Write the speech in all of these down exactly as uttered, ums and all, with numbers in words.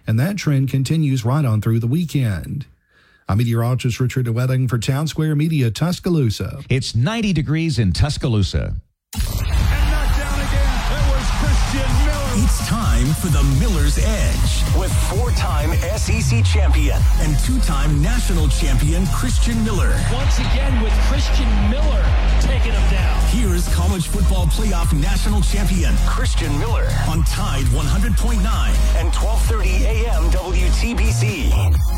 and that trend continues right on through the weekend. I'm meteorologist Richard Wedding for Town Square Media, Tuscaloosa. It's ninety degrees in Tuscaloosa. It's time for the Miller's Edge with four-time S E C champion and two-time national champion Christian Miller. Once again with Christian Miller taking him down. Here's college football playoff national champion Christian Miller on Tide one hundred point nine and twelve thirty a.m. W T B C.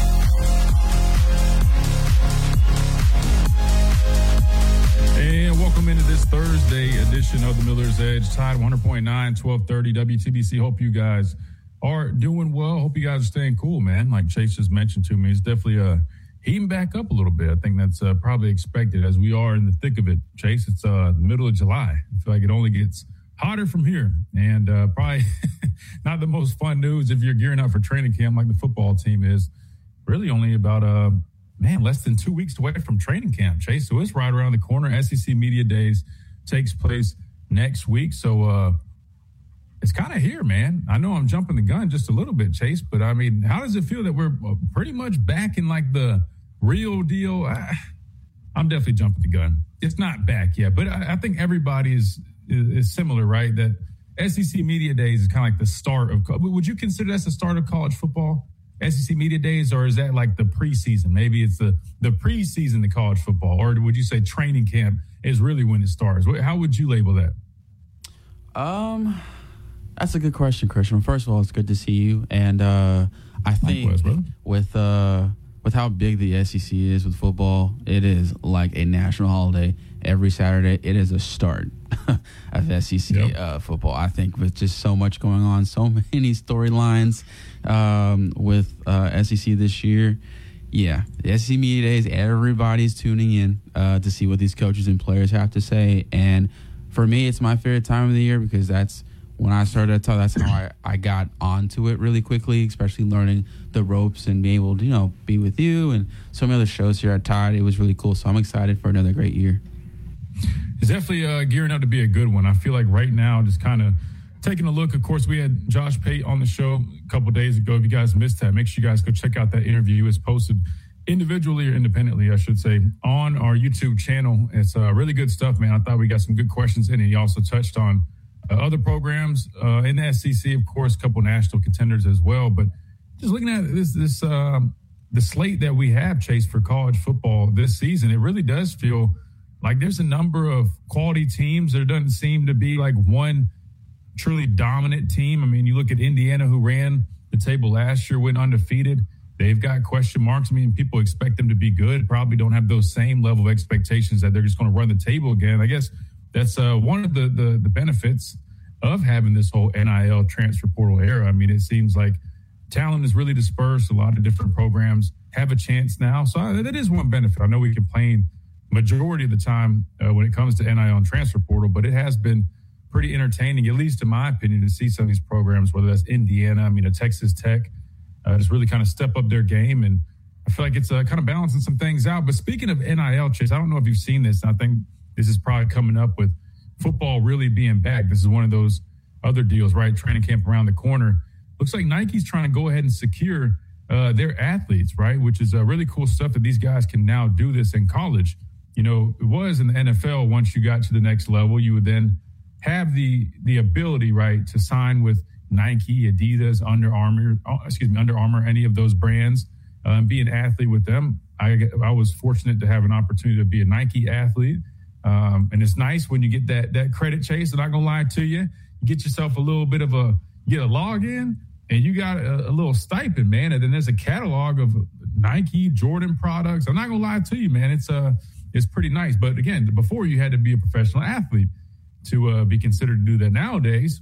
And welcome into this Thursday edition of the Miller's Edge, Tide one hundred point nine, twelve thirty W T B C. Hope you guys are doing well. Hope you guys are staying cool, man. Like Chase just mentioned to me, it's definitely uh, heating back up a little bit. I think that's uh, probably expected as we are in the thick of it. Chase, it's uh, the middle of July. I feel like it only gets hotter from here. And uh, probably not the most fun news if you're gearing up for training camp like the football team is. Really only about uh, – Man, less than two weeks away from training camp, Chase. So it's right around the corner. S E C Media Days takes place next week. So uh, it's kind of here, man. I know I'm jumping the gun just a little bit, Chase, but I mean, how does it feel that we're pretty much back in like the real deal? I, I'm definitely jumping the gun. It's not back yet, but I, I think everybody is, is, is similar, right? That S E C Media Days is kind of like the start of, would you consider that's the start of college football? S E C Media Days, or is that like the preseason? Maybe it's the, the preseason to college football, or would you say training camp is really when it starts? How would you label that? Um, that's a good question, Christian. First of all, it's good to see you, and uh, I think Likewise, with uh, with how big the S E C is with football, it is like a national holiday every Saturday. It is a start of S E C yep. uh, football. I think with just so much going on, so many storylines um, with uh, S E C this year. Yeah, the S E C Media Days, everybody's tuning in uh, to see what these coaches and players have to say. And for me, it's my favorite time of the year because that's when I started to tell. That's how I, I got onto it really quickly, especially learning the ropes and being able to, you know, be with you and so many other shows here at Tide. It was really cool. So I'm excited for another great year. It's definitely uh, gearing up to be a good one. I feel like right now, just kind of taking a look. Of course, we had Josh Pate on the show a couple days ago. If you guys missed that, make sure you guys go check out that interview. It's posted individually or independently, I should say, on our YouTube channel. It's uh, really good stuff, man. I thought we got some good questions in it. He also touched on uh, other programs uh, in the S E C, of course, a couple national contenders as well. But just looking at this, this uh, the slate that we have, Chase, for college football this season, it really does feel like there's a number of quality teams. There doesn't seem to be like one truly dominant team. I mean, you look at Indiana, who ran the table last year, went undefeated. They've got question marks. I mean, people expect them to be good, probably don't have those same level of expectations that they're just going to run the table again. I guess that's uh, one of the, the the benefits of having this whole N I L transfer portal era. I mean, it seems like talent is really dispersed. A lot of different programs have a chance now. So uh, that is one benefit. I know we complain majority of the time uh, when it comes to N I L and transfer portal, but it has been pretty entertaining, at least in my opinion, to see some of these programs, whether that's Indiana, I mean, a Texas Tech, uh, just really kind of step up their game. And I feel like it's uh, kind of balancing some things out. But speaking of N I L, Chase, I don't know if you've seen this. I think this is probably coming up with football really being back. This is one of those other deals, right? Training camp around the corner. Looks like Nike's trying to go ahead and secure uh, their athletes, right? Which is uh, really cool stuff that these guys can now do this in college. You know, it was in the N F L, once you got to the next level, you would then have the the ability, right, to sign with Nike, Adidas, Under Armour, excuse me, Under Armour, any of those brands, uh, and be an athlete with them. I, I was fortunate to have an opportunity to be a Nike athlete. Um, and it's nice when you get that that credit, Chase. I'm not going to lie to you. You get yourself a little bit of a, get a login, and you got a, a little stipend, man. And then there's a catalog of Nike, Jordan products. I'm not going to lie to you, man. It's a, uh, It's pretty nice. But again, before you had to be a professional athlete to uh, be considered to do that. Nowadays,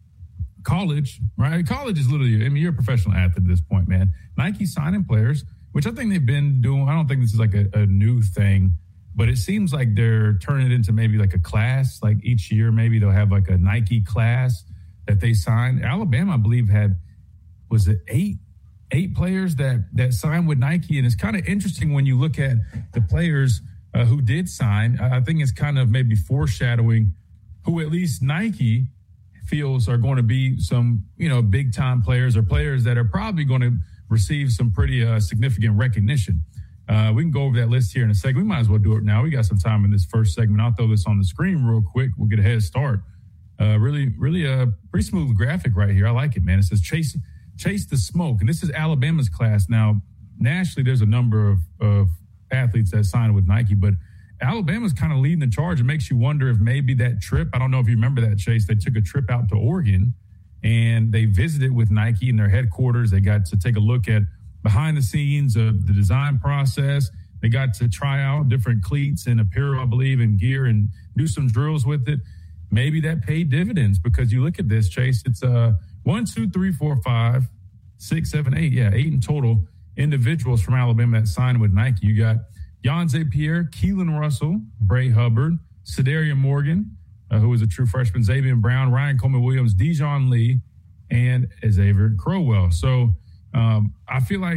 college, right? College is literally, I mean, you're a professional athlete at this point, man. Nike signing players, which I think they've been doing. I don't think this is like a, a new thing, but it seems like they're turning it into maybe like a class. Like each year, maybe they'll have like a Nike class that they sign. Alabama, I believe, had, was it eight? Eight players that that signed with Nike. And it's kind of interesting when you look at the players uh, who did sign. I think it's kind of maybe foreshadowing who at least Nike feels are going to be some, you know, big time players or players that are probably going to receive some pretty uh, significant recognition. Uh, we can go over that list here in a second. We might as well do it now. We got some time in this first segment. I'll throw this on the screen real quick. We'll get a head start. Uh, really, really a pretty smooth graphic right here. I like it, man. It says chase, chase the smoke. And this is Alabama's class. Now, nationally, there's a number of, of athletes that signed with Nike, but Alabama's kind of leading the charge. It makes you wonder if maybe that trip, I don't know if you remember that, Chase, they took a trip out to Oregon and they visited with Nike in their headquarters. They got to take a look at behind the scenes of the design process. They got to try out different cleats and apparel, I believe, and gear and do some drills with it. Maybe that paid dividends because you look at this, Chase, it's uh, one, two, three, four, five, six, seven, eight. Yeah, eight in total individuals from Alabama that signed with Nike. You got Yonze Pierre, Keelan Russell, Bray Hubbard, Cedarian Morgan, uh, who was a true freshman, Xavier Brown, Ryan Coleman-Williams, Dijon Lee, and Xavier Crowell. So um, I feel like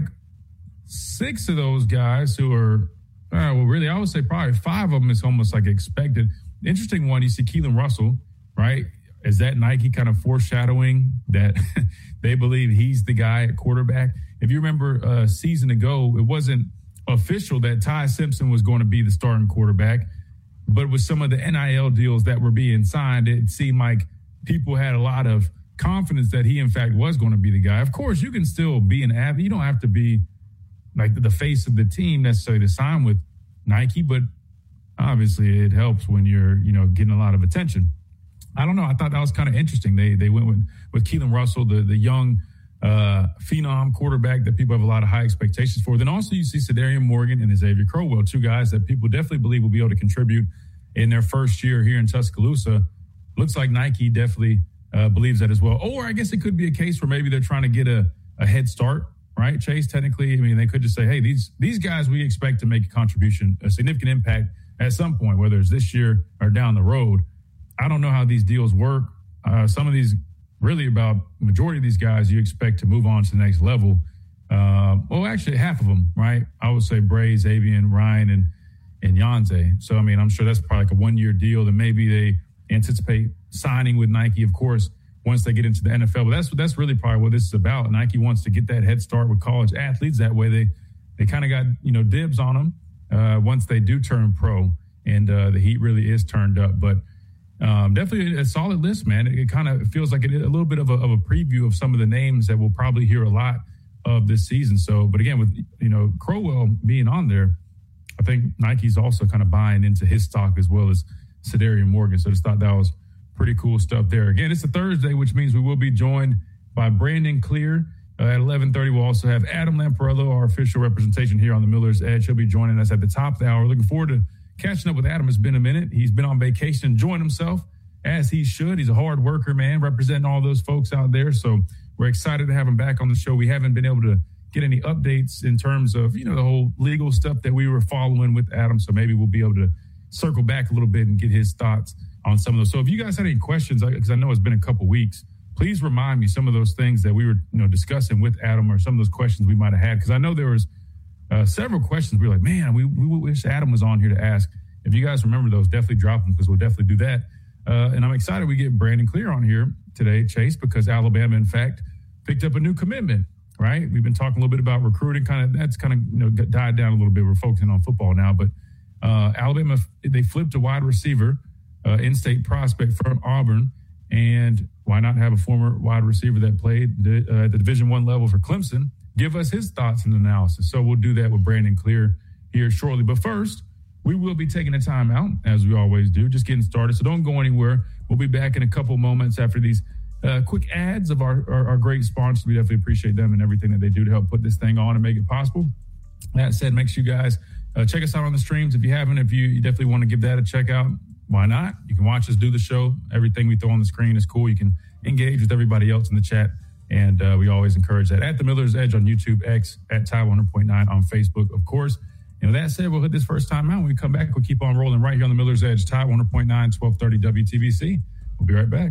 six of those guys who are, uh, well, really, I would say probably five of them is almost like expected. Interesting one, you see Keelan Russell, right? Is that Nike kind of foreshadowing that they believe he's the guy at quarterback? If you remember a season ago, it wasn't official that Ty Simpson was going to be the starting quarterback, but with some of the N I L deals that were being signed, it seemed like people had a lot of confidence that he, in fact, was going to be the guy. Of course, you can still be an athlete. You don't have to be like the face of the team necessarily to sign with Nike, but obviously it helps when you're, you know, getting a lot of attention. I don't know. I thought that was kind of interesting. They they went with, with Keelan Russell, the, the young uh, phenom quarterback that people have a lot of high expectations for. Then also you see Cedarian Morgan and Xavier Crowell, two guys that people definitely believe will be able to contribute in their first year here in Tuscaloosa. Looks like Nike definitely uh, believes that as well. Or I guess it could be a case where maybe they're trying to get a, a head start, right, Chase? Technically, I mean, they could just say, hey, these these guys we expect to make a contribution, a significant impact at some point, whether it's this year or down the road. I don't know how these deals work. Uh, some of these, really about majority of these guys, you expect to move on to the next level. Uh, well, actually, half of them, right? I would say Bray, Xavier, Ryan, and and Yonze. So, I mean, I'm sure that's probably like a one-year deal that maybe they anticipate signing with Nike, of course, once they get into the N F L. But that's that's really probably what this is about. Nike wants to get that head start with college athletes. That way they, they kind of got, you know, dibs on them uh, once they do turn pro. And uh, the heat really is turned up. But Um, definitely a solid list, man. It, it kind of feels like it, a little bit of a, of a preview of some of the names that we'll probably hear a lot of this season. So, but again, with, you know, Crowell being on there, I think Nike's also kind of buying into his stock as well as Cedarian Morgan. So I just thought that was pretty cool stuff there. Again, it's a Thursday, which means we will be joined by Brandon Clear. Uh, at eleven thirty, we'll also have Adam Lamparello, our official representation here on the Miller's Edge. He'll be joining us at the top of the hour. Looking forward to catching up with Adam. It's been a minute. He's been on vacation, enjoying himself as he should. He's a hard worker, man, representing all those folks out there. So we're excited to have him back on the show. We haven't been able to get any updates in terms of, you know, the whole legal stuff that we were following with Adam. So maybe we'll be able to circle back a little bit and get his thoughts on some of those. So if you guys had any questions, because I know it's been a couple weeks, please remind me some of those things that we were, you know, discussing with Adam, or some of those questions we might have had. Because I know there was Uh, several questions. We were like, man, we, we wish Adam was on here to ask. If you guys remember those, definitely drop them, because we'll definitely do that. Uh, and I'm excited we get Brandon Clear on here today, Chase, because Alabama, in fact, picked up a new commitment, right? We've been talking a little bit about recruiting. Kind of that's kind of, you know, died down a little bit. We're focusing on football now. But uh, Alabama, they flipped a wide receiver, uh, in-state prospect from Auburn. And why not have a former wide receiver that played the, uh, at the Division One level for Clemson give us his thoughts and analysis? So we'll do that with Brandon Clear here shortly. But first, we will be taking a time out, as we always do, just getting started. So don't go anywhere. We'll be back in a couple moments after these uh, quick ads of our, our, our great sponsors. We definitely appreciate them and everything that they do to help put this thing on and make it possible. That said, make sure you guys uh, check us out on the streams. If you haven't, if you, you definitely want to give that a check out, why not? You can watch us do the show. Everything we throw on the screen is cool. You can engage with everybody else in the chat. And uh, we always encourage that. At the Miller's Edge on YouTube, X, at Ty one hundred point nine on Facebook, of course. And with that said, we'll hit this first time out. When we come back, we'll keep on rolling right here on the Miller's Edge, Ty one hundred point nine, twelve thirty W T B C. We'll be right back.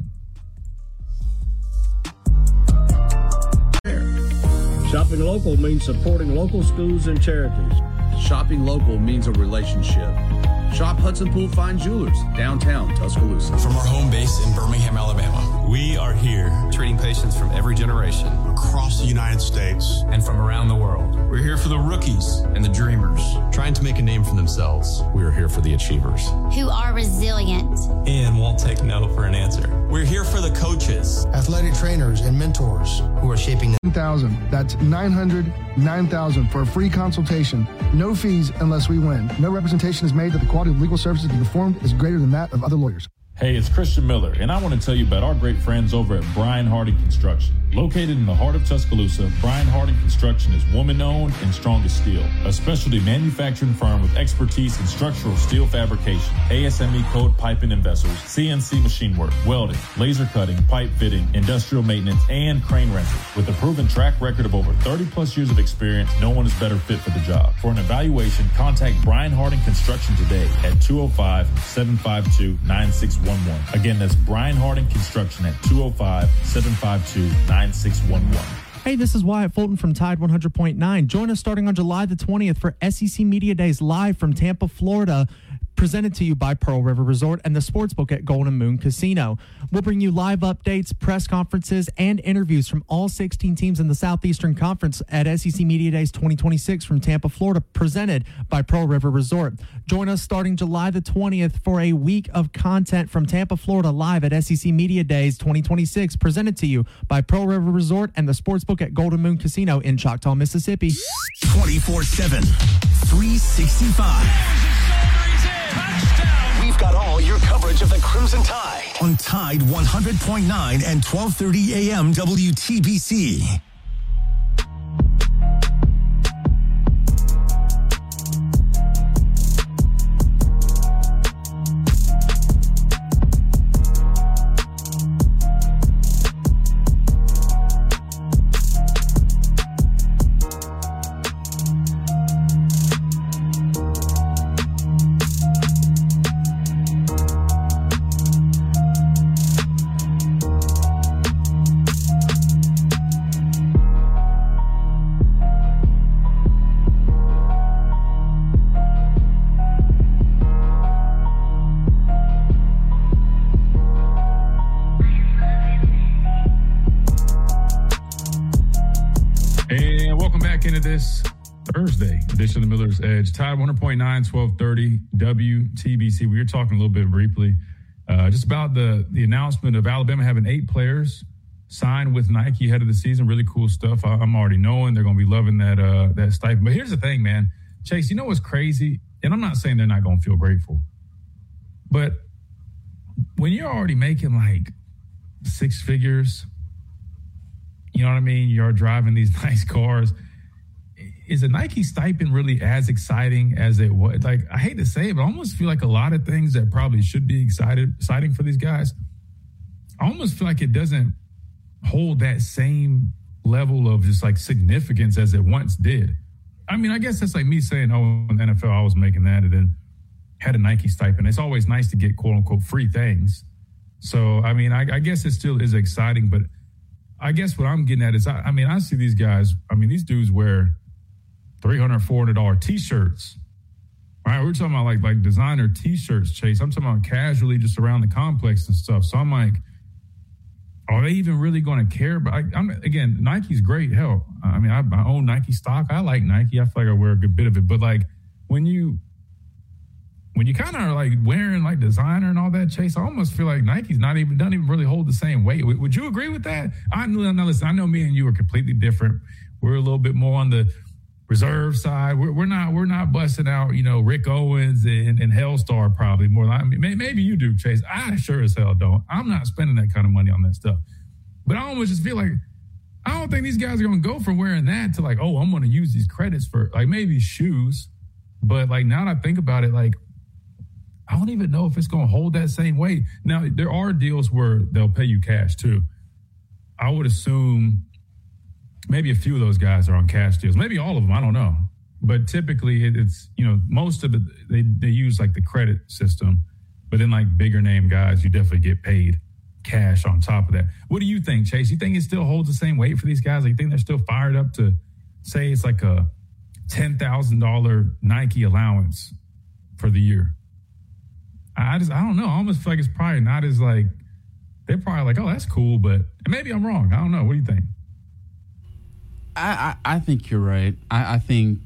Shopping local means supporting local schools and charities. Shopping local means a relationship. Shop Hudson Pool Fine Jewelers, downtown Tuscaloosa. From our home base in Birmingham, Alabama, we are here treating patients from every generation across the United States and from around the world. We're here for the rookies and the dreamers, trying to make a name for themselves. We are here for the achievers who are resilient and won't take no for an answer. We're here for the coaches, athletic trainers, and mentors who are shaping the nine thousand. That's nine hundred, nine thousand for a free consultation. No fees unless we win. No representation is made that the quality of legal services being performed is greater than that of other lawyers. Hey, it's Christian Miller, and I want to tell you about our great friends over at Brian Harding Construction. Located in the heart of Tuscaloosa, Brian Harding Construction is woman-owned and strong as steel, a specialty manufacturing firm with expertise in structural steel fabrication, A S M E code piping and vessels, C N C machine work, welding, laser cutting, pipe fitting, industrial maintenance, and crane rentals. With a proven track record of over thirty plus years of experience, no one is better fit for the job. For an evaluation, contact Brian Harding Construction today at two oh five, seven five two, nine six one one. Again, that's Brian Harding Construction at two oh five, seven five two, nine six one one. Hey, this is Wyatt Fulton from Tide one hundred point nine. Join us starting on July the twentieth for S E C Media Days live from Tampa, Florida, presented to you by Pearl River Resort and the Sportsbook at Golden Moon Casino. We'll bring you live updates, press conferences, and interviews from all sixteen teams in the Southeastern Conference at S E C Media Days twenty twenty-six from Tampa, Florida, presented by Pearl River Resort. Join us starting July the twentieth for a week of content from Tampa, Florida, live at S E C Media Days twenty twenty-six, presented to you by Pearl River Resort and the Sportsbook at Golden Moon Casino in Choctaw, Mississippi. twenty-four seven, three sixty-five. We've got all your coverage of the Crimson Tide on Tide one hundred point nine and twelve thirty a.m. W T B C. This Thursday edition of the Miller's Edge, Tide one hundred point nine, twelve thirty W T B C. We were talking a little bit briefly uh, just about the the announcement of Alabama having eight players signed with Nike ahead of the season. Really cool stuff. I, I'm already knowing they're going to be loving that uh, that stipend. But here's the thing, man. Chase, you know what's crazy? And I'm not saying they're not going to feel grateful, but when you're already making like six figures, you know what I mean? You're driving these nice cars. Is a Nike stipend really as exciting as it was? Like, I hate to say it, but I almost feel like a lot of things that probably should be excited, exciting for these guys, I almost feel like it doesn't hold that same level of just like significance as it once did. I mean, I guess that's like me saying, oh, in the N F L, I was making that and then had a Nike stipend. It's always nice to get quote unquote free things. So, I mean, I, I guess it still is exciting, but I guess what I'm getting at is, I, I mean, I see these guys, I mean, these dudes wear three hundred dollars, four hundred dollars T-shirts. All right, we're talking about like like designer T-shirts, Chase. I'm talking about casually just around the complex and stuff. So I'm like, are they even really going to care? But I, I'm again, Nike's great. Hell, I mean, I, I own Nike stock. I like Nike. I feel like I wear a good bit of it. But like when you when you kind of are like wearing like designer and all that, Chase, I almost feel like Nike's not even doesn't even really hold the same weight. Would, would you agree with that? I know. Listen, I know me and you are completely different. We're a little bit more on the reserve side. We're, we're not we're not busting out, you know, Rick Owens and, and Hellstar probably more. I mean, maybe you do, Chase. I sure as hell don't. I'm not spending that kind of money on that stuff. But I almost just feel like I don't think these guys are going to go from wearing that to like, oh, I'm going to use these credits for like maybe shoes. But like now that I think about it, like I don't even know if it's going to hold that same weight. Now, there are deals where they'll pay you cash too. I would assume maybe a few of those guys are on cash deals. Maybe all of them. I don't know. But typically it's, you know, most of it, they, they use like the credit system. But then like bigger name guys, you definitely get paid cash on top of that. What do you think, Chase? You think it still holds the same weight for these guys? Like, you think they're still fired up to say it's like a ten thousand dollars Nike allowance for the year? I just I don't know. I almost feel like it's probably not as like they're probably like, oh, that's cool, but maybe I'm wrong. I don't know. What do you think? I I, I think you're right. I, I think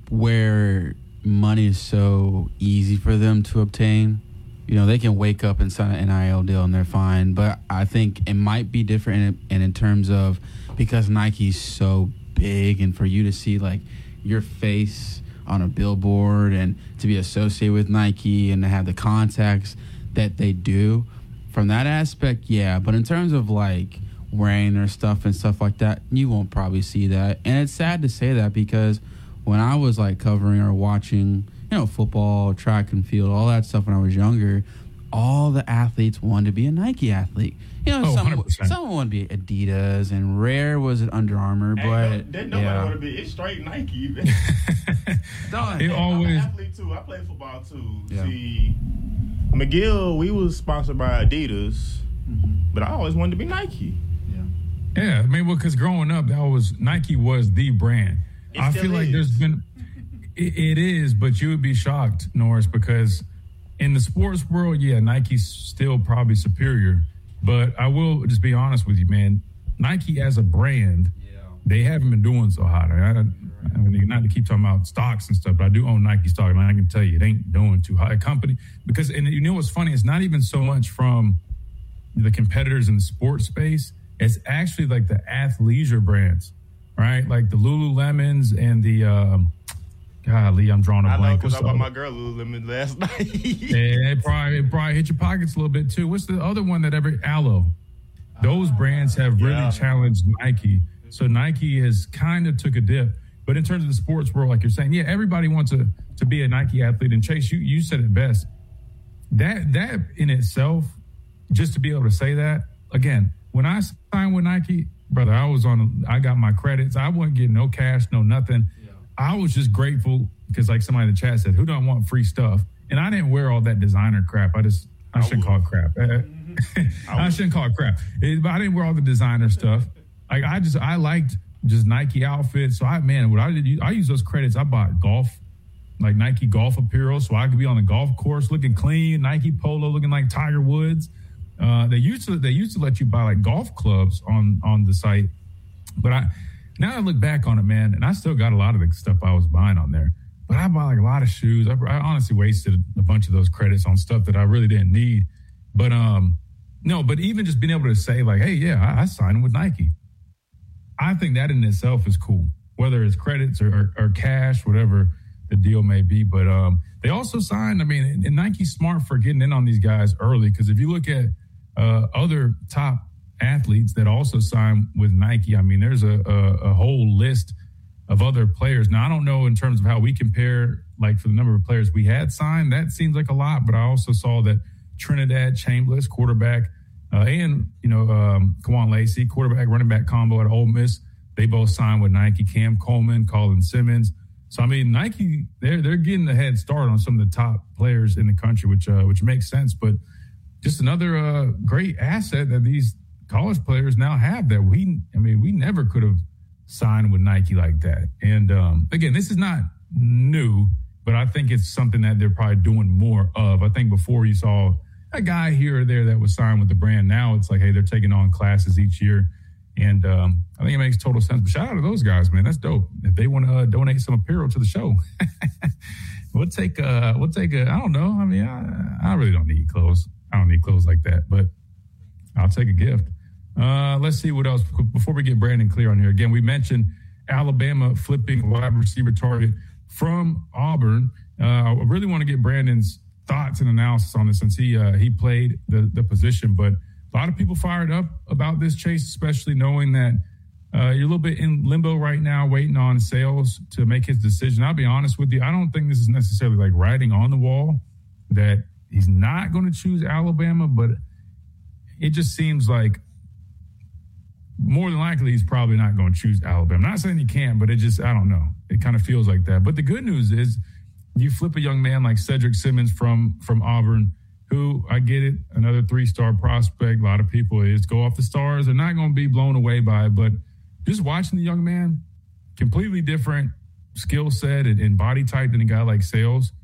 where money is so easy for them to obtain, you know, they can wake up and sign an N I L deal and they're fine. But I think it might be different in, and in terms of because Nike's so big and for you to see like your face on a billboard and to be associated with Nike and to have the contacts that they do from that aspect, yeah. But in terms of like wearing their stuff and stuff like that, you won't probably see that. And it's sad to say that because when I was like covering or watching, you know, football, track and field, all that stuff when I was younger, all the athletes wanted to be a Nike athlete. You know, oh, some, someone wanted to be Adidas, and rare was it Under Armour, but no, nobody yeah. want to be. It's straight Nike. Don't, it always. I'm an athlete too. I play football too. Yeah. See, McGill, we was sponsored by Adidas, mm-hmm. but I always wanted to be Nike. Yeah, yeah. I mean, well, because growing up, that was Nike was the brand. It I feel is. like there's been. It, it is, but you would be shocked, Norris, because in the sports world, yeah, Nike's still probably superior. But I will just be honest with you, man. Nike as a brand, yeah. they haven't been doing so hot. I, I, I mean, not to keep talking about stocks and stuff, but I do own Nike stock, and I can tell you it ain't doing too hot. A company because, and you know what's funny? It's not even so much from the competitors in the sports space. It's actually like the athleisure brands, right? Like the Lululemons and the. Um, Golly, I'm drawing a I blank. I know because I bought my girl Lululemon last night. Yeah, it probably, it probably hit your pockets a little bit too. What's the other one that ever Aloe? Those brands have really yeah. challenged Nike. So Nike has kind of took a dip. But in terms of the sports world, like you're saying, yeah, everybody wants to, to be a Nike athlete. And Chase, you, you said it best. That that in itself, just to be able to say that, again, when I signed with Nike, brother, I was on, I got my credits. I wasn't getting no cash, no nothing. I was just grateful because, like somebody in the chat said, who don't want free stuff? And I didn't wear all that designer crap. I just, I, I shouldn't would. call it crap. Mm-hmm. I, I shouldn't call it crap. It, but I didn't wear all the designer stuff. Like I just, I liked just Nike outfits. So I, man, what I did, I used those credits. I bought golf, like Nike golf apparel, so I could be on the golf course looking clean. Nike polo looking like Tiger Woods. Uh, they used to, they used to let you buy like golf clubs on on the site, but I. Now I look back on it, man, and I still got a lot of the stuff I was buying on there. But I bought like a lot of shoes. I, I honestly wasted a bunch of those credits on stuff that I really didn't need. But um, no, but even just being able to say like, hey, yeah, I, I signed with Nike. I think that in itself is cool, whether it's credits or, or, or cash, whatever the deal may be. But um, they also signed, I mean, and Nike's smart for getting in on these guys early because if you look at uh, other top athletes that also sign with Nike. I mean, there's a, a, a whole list of other players. Now, I don't know in terms of how we compare, like for the number of players we had signed, that seems like a lot, but I also saw that Trinidad Chambliss, quarterback, uh, and, you know, um, Kwan Lacey, quarterback, running back combo at Ole Miss, they both signed with Nike. Cam Coleman, Colin Simmons. So, I mean, Nike, they're, they're getting a head start on some of the top players in the country, which, uh, which makes sense, but just another uh, great asset that these college players now have that we, I mean, we never could have signed with Nike like that. And um, again, this is not new, but I think it's something that they're probably doing more of. I think before you saw a guy here or there that was signed with the brand. Now it's like, hey, they're taking on classes each year. And um, I think it makes total sense. But shout out to those guys, man. That's dope. If they want to uh, donate some apparel to the show, we'll take, uh, we'll take a, I don't know. I mean, I, I really don't need clothes. I don't need clothes like that, but I'll take a gift. Uh, let's see what else. Before we get Brandon clear on here, again, we mentioned Alabama flipping wide receiver target from Auburn. Uh, I really want to get Brandon's thoughts and analysis on this since he uh, he played the, the position. But a lot of people fired up about this, Chase, especially knowing that uh, you're a little bit in limbo right now, waiting on Sales to make his decision. I'll be honest with you. I don't think this is necessarily like writing on the wall that he's not going to choose Alabama, but it just seems like more than likely, he's probably not going to choose Alabama. I'm not saying he can't, but it just, I don't know. It kind of feels like that. But the good news is you flip a young man like Cedric Simmons from, from Auburn, who, I get it, another three-star prospect. A lot of people is go off the stars. They're not going to be blown away by it. But just watching the young man, completely different skill set and, and body type than a guy like Sales.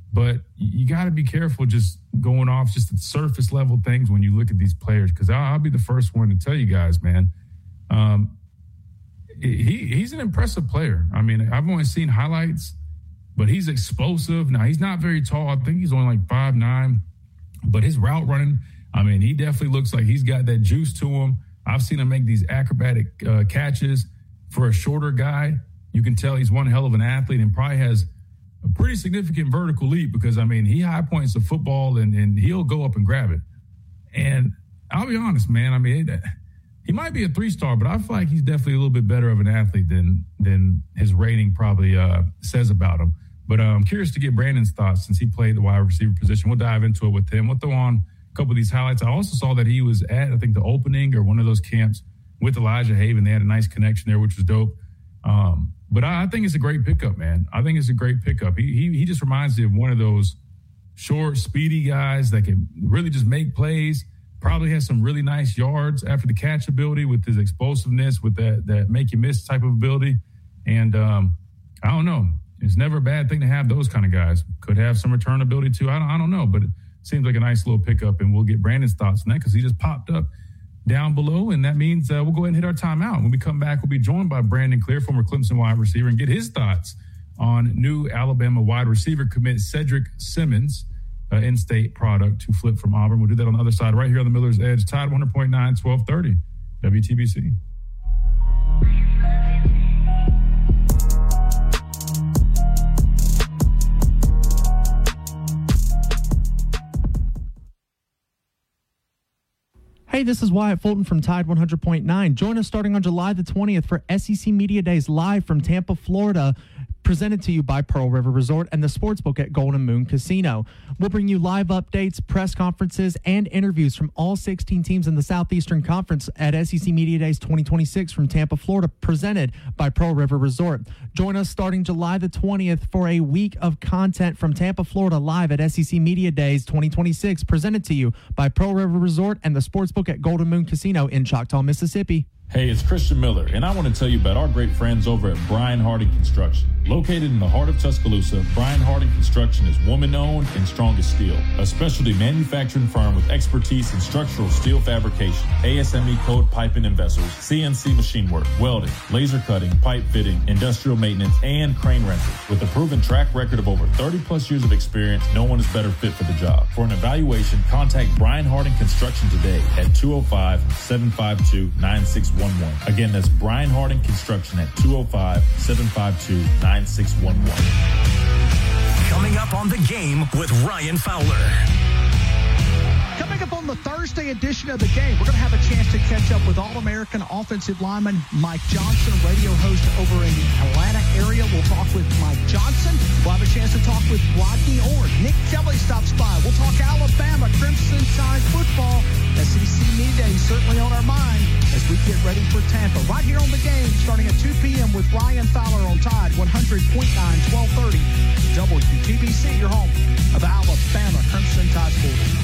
But you got to be careful just going off just the surface level things when you look at these players, because I'll, I'll be the first one to tell you guys, man, um, he he's an impressive player. I mean, I've only seen highlights, but he's explosive. Now, he's not very tall. I think he's only like five nine, but his route running, I mean, he definitely looks like he's got that juice to him. I've seen him make these acrobatic uh, catches. For a shorter guy, you can tell he's one hell of an athlete and probably has a pretty significant vertical leap because, I mean, he high points the football and, and he'll go up and grab it. And I'll be honest, man, I mean, it, he might be a three-star, but I feel like he's definitely a little bit better of an athlete than than his rating probably uh, says about him. But uh, I'm curious to get Brandon's thoughts since he played the wide receiver position. We'll dive into it with him. We'll throw on a couple of these highlights. I also saw that he was at, I think, the opening or one of those camps with Elijah Haven. They had a nice connection there, which was dope. Um, but I, I think it's a great pickup, man. I think it's a great pickup. He, he he just reminds me of one of those short, speedy guys that can really just make plays. Probably has some really nice yards after the catch ability with his explosiveness, with that that make you miss type of ability. And um, I don't know. It's never a bad thing to have those kind of guys. Could have some return ability too. I don't, I don't know, but it seems like a nice little pickup. And we'll get Brandon's thoughts on that because he just popped up down below, and that means uh, we'll go ahead and hit our timeout. When we come back, we'll be joined by Brandon Clear, former Clemson wide receiver, and get his thoughts on new Alabama wide receiver commit Cedric Simmons, uh, in-state product to flip from Auburn. We'll do that on the other side right here on the Miller's Edge. Tide one hundred point nine, twelve thirty, W T B C. Hey, this is Wyatt Fulton from Tide one hundred point nine. Join us starting on July the twentieth for S E C Media Days live from Tampa, Florida, presented to you by Pearl River Resort and the Sportsbook at Golden Moon Casino. We'll bring you live updates, press conferences, and interviews from all sixteen teams in the Southeastern Conference at S E C Media Days twenty twenty-six from Tampa, Florida, presented by Pearl River Resort. Join us starting July the twentieth for a week of content from Tampa, Florida, live at S E C Media Days twenty twenty-six, presented to you by Pearl River Resort and the Sportsbook at Golden Moon Casino in Choctaw, Mississippi. Hey, it's Christian Miller, and I want to tell you about our great friends over at Brian Harding Construction. Located in the heart of Tuscaloosa, Brian Harding Construction is woman-owned and strong as steel, a specialty manufacturing firm with expertise in structural steel fabrication, A S M E code piping and vessels, C N C machine work, welding, laser cutting, pipe fitting, industrial maintenance, and crane rentals. With a proven track record of over thirty plus years of experience, no one is better fit for the job. For an evaluation, contact Brian Harding Construction today at two oh five, seven five two, nine six one one. Again, that's Brian Harding Construction at two oh five, seven five two, nine six one one. Coming up on The Game with Ryan Fowler. Coming up on the Thursday edition of The Game, we're going to have a chance to catch up with All-American offensive lineman Mike Johnson, radio host over in the Atlanta area. We'll talk with Mike Johnson. We'll have a chance to talk with Rodney Orr. Nick Kelly stops by. We'll talk Alabama, Crimson Tide football. S E C Media Day certainly on our mind as we get ready for Tampa. Right here on The Game, starting at two p.m. with Ryan Fowler on Tide one hundred point nine, twelve thirty, W T B C, your home of Alabama Crimson Tide sports.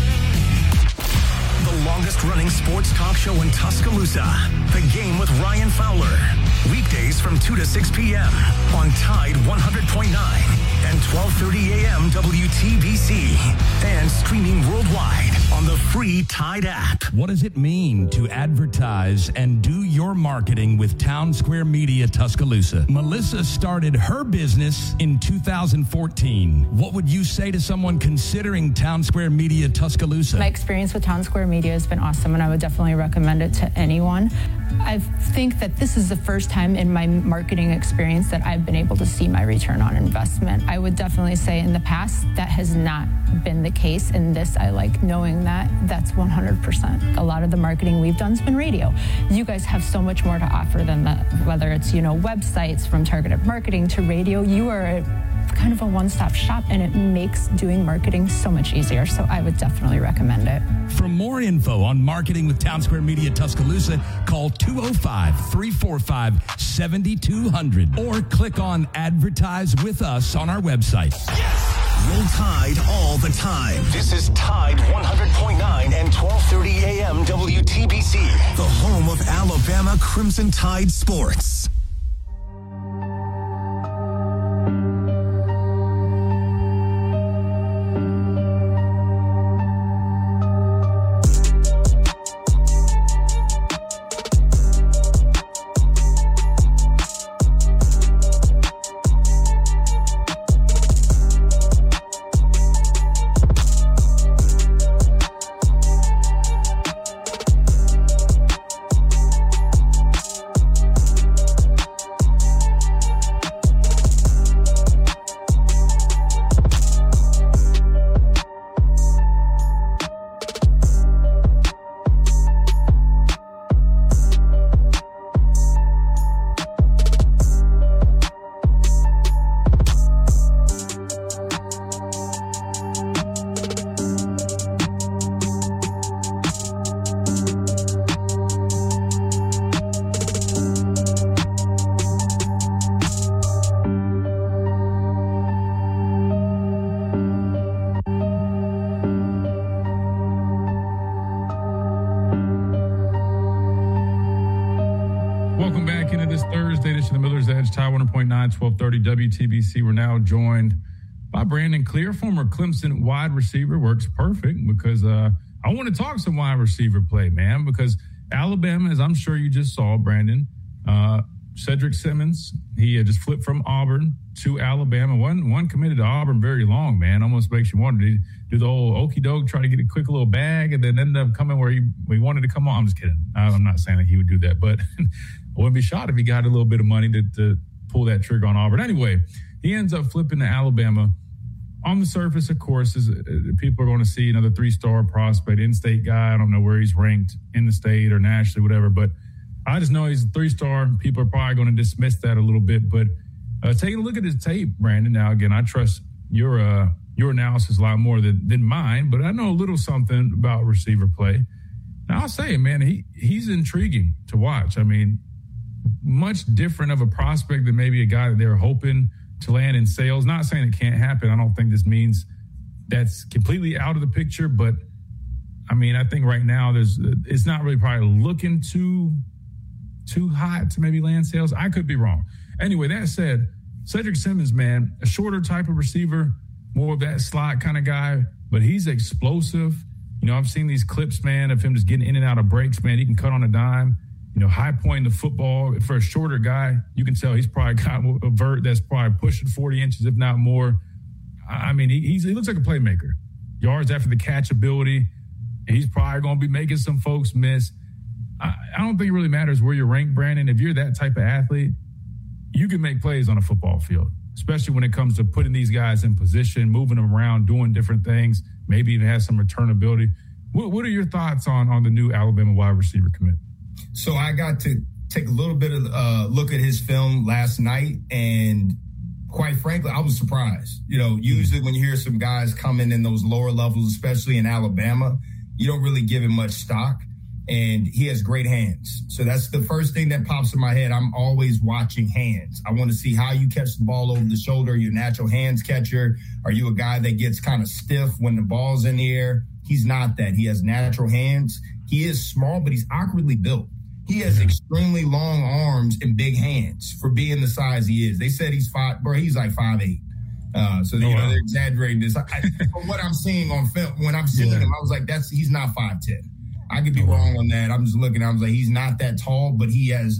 The longest-running sports talk show in Tuscaloosa. The Game with Ryan Fowler. Weekdays from two to six p.m. on Tide one hundred point nine and twelve thirty a.m. W T B C. And streaming worldwide on the free Tide app. What does it mean to advertise and do your marketing with Town Square Media Tuscaloosa? Melissa started her business in two thousand fourteen. What would you say to someone considering Town Square Media Tuscaloosa? My experience with Town Square Media has been awesome, and I would definitely recommend it to anyone. I think that this is the first time in my marketing experience that I've been able to see my return on investment. I would definitely say in the past that has not been the case. In this, I like knowing that that's one hundred percent. A lot of the marketing we've done has been radio. You guys have so much more to offer than that, whether it's, you know, websites, from targeted marketing to radio. You are a kind of a one-stop shop, and it makes doing marketing so much easier. So I would definitely recommend it. For more info on marketing with Town Square Media Tuscaloosa, call two oh five, three four five, seven two zero zero or click on Advertise with Us on our website. Yes! Roll Tide all the time. This is Tide one hundred point nine and twelve thirty a.m. W T B C, the home of Alabama Crimson Tide sports. one hundred point nine, twelve thirty W T B C. We're now joined by Brandon Clear, former Clemson wide receiver. Works perfect because uh, I want to talk some wide receiver play, man, because Alabama, as I'm sure you just saw, Brandon, uh, Cedric Simmons, he uh, just flipped from Auburn to Alabama. One one committed to Auburn very long, man. Almost makes you wonder, did he do the old okey doke, try to get a quick little bag, and then ended up coming where he, he wanted to come on? I'm just kidding. I'm not saying that he would do that, but I wouldn't be shocked if he got a little bit of money to, to pull that trigger on Auburn. Anyway, he ends up flipping to Alabama. On the surface, of course, is, uh, people are going to see another three-star prospect, in-state guy. I don't know where he's ranked in the state or nationally, whatever, but I just know he's a three-star. People are probably going to dismiss that a little bit, but uh, taking a look at his tape, Brandon. Now, again, I trust your uh, your analysis a lot more than, than mine, but I know a little something about receiver play. Now, I'll say, man, he he's intriguing to watch. I mean, much different of a prospect than maybe a guy that they were hoping to land in sales. Not saying it can't happen. I don't think this means that's completely out of the picture, but I mean, I think right now there's it's not really probably looking too too hot to maybe land sales. I could be wrong. Anyway, that said, Cedric Simmons, man, a shorter type of receiver, more of that slot kind of guy, but he's explosive. You know, I've seen these clips, man, of him just getting in and out of breaks, man. He can cut on a dime. You know, high point in the football. For a shorter guy, you can tell he's probably got a vert that's probably pushing forty inches, if not more. I mean, he, he's, he looks like a playmaker. Yards after the catch ability. He's probably going to be making some folks miss. I, I don't think it really matters where you're ranked, Brandon. If you're that type of athlete, you can make plays on a football field, especially when it comes to putting these guys in position, moving them around, doing different things, maybe even have some return ability. What, what are your thoughts on, on the new Alabama wide receiver commit? So I got to take a little bit of a uh, look at his film last night, and quite frankly, I was surprised. You know, usually when you hear some guys coming in those lower levels, especially in Alabama, you don't really give him much stock, and he has great hands. So that's the first thing that pops in my head. I'm always watching hands. I want to see how you catch the ball over the shoulder. Are you a natural hands catcher? Are you a guy that gets kind of stiff when the ball's in the air? He's not that. He has natural hands. He is small, but he's awkwardly built. He has extremely long arms and big hands for being the size he is. They said he's five, bro, he's like five eight. Uh, so, you oh, know, wow. They're exaggerating this. I, from what I'm seeing on film, when I'm seeing yeah. him, I was like, that's he's not five ten. I could be oh, wrong wow. on that. I'm just looking, I was like, he's not that tall, but he has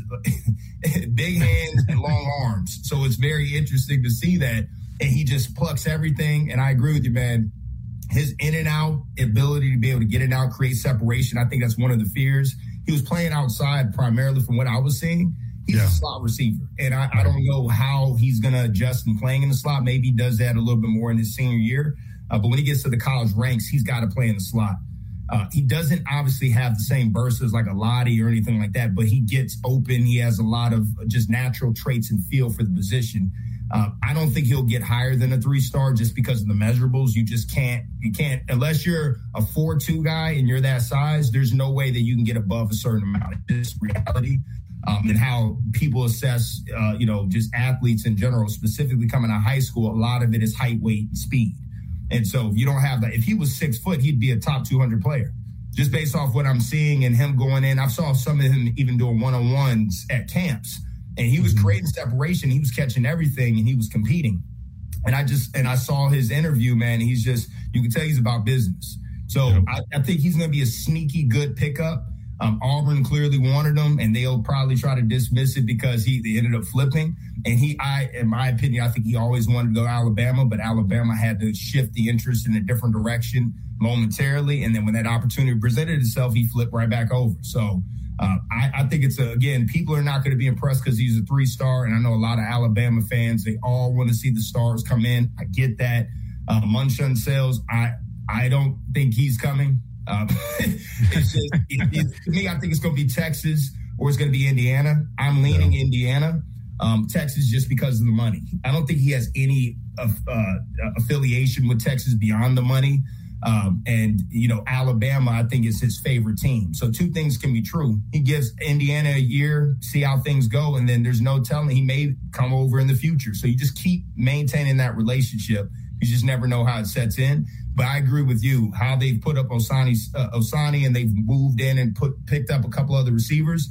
big hands and long arms. So it's very interesting to see that. And he just plucks everything. And I agree with you, man. His in and out ability to be able to get it out, create separation. I think that's one of the fears. He was playing outside primarily from what I was seeing. He's yeah. a slot receiver. And I, I don't know how he's going to adjust in playing in the slot. Maybe he does that a little bit more in his senior year. Uh, but when he gets to the college ranks, he's got to play in the slot. Uh, he doesn't obviously have the same bursts as like a Lottie or anything like that, but he gets open. He has a lot of just natural traits and feel for the position. Uh, I don't think he'll get higher than a three-star just because of the measurables. You just can't, you can't, unless you're a four two guy and you're that size, there's no way that you can get above a certain amount. It's just reality. Um, and how people assess, uh, you know, just athletes in general, specifically coming out of high school, a lot of it is height, weight, and speed. And so if you don't have that, if he was six foot, he'd be a top two hundred player. Just based off what I'm seeing and him going in. I saw some of him even doing one-on-ones at camps. And he was creating separation. He was catching everything, and he was competing. And I just and I saw his interview, man. He's just you can tell he's about business. So yep. I, I think he's going to be a sneaky good pickup. Um, Auburn clearly wanted him, and they'll probably try to dismiss it because he they ended up flipping. And he, I, in my opinion, I think he always wanted to go to Alabama, but Alabama had to shift the interest in a different direction momentarily. And then when that opportunity presented itself, he flipped right back over. So. Uh, I, I think it's, a, again, people are not going to be impressed because he's a three-star, and I know a lot of Alabama fans, they all want to see the stars come in. I get that. Uh, Munshun Sales, I I don't think he's coming. Um, it's just, it, it, to me, I think it's going to be Texas or it's going to be Indiana. I'm leaning yeah. Indiana. Um, Texas just because of the money. I don't think he has any uh, uh, affiliation with Texas beyond the money. Um, and, you know, Alabama, I think, is his favorite team. So two things can be true. He gives Indiana a year, see how things go, and then there's no telling he may come over in the future. So you just keep maintaining that relationship. You just never know how it sets in. But I agree with you, how they've put up Osani, uh, Osani and they've moved in and put picked up a couple other receivers.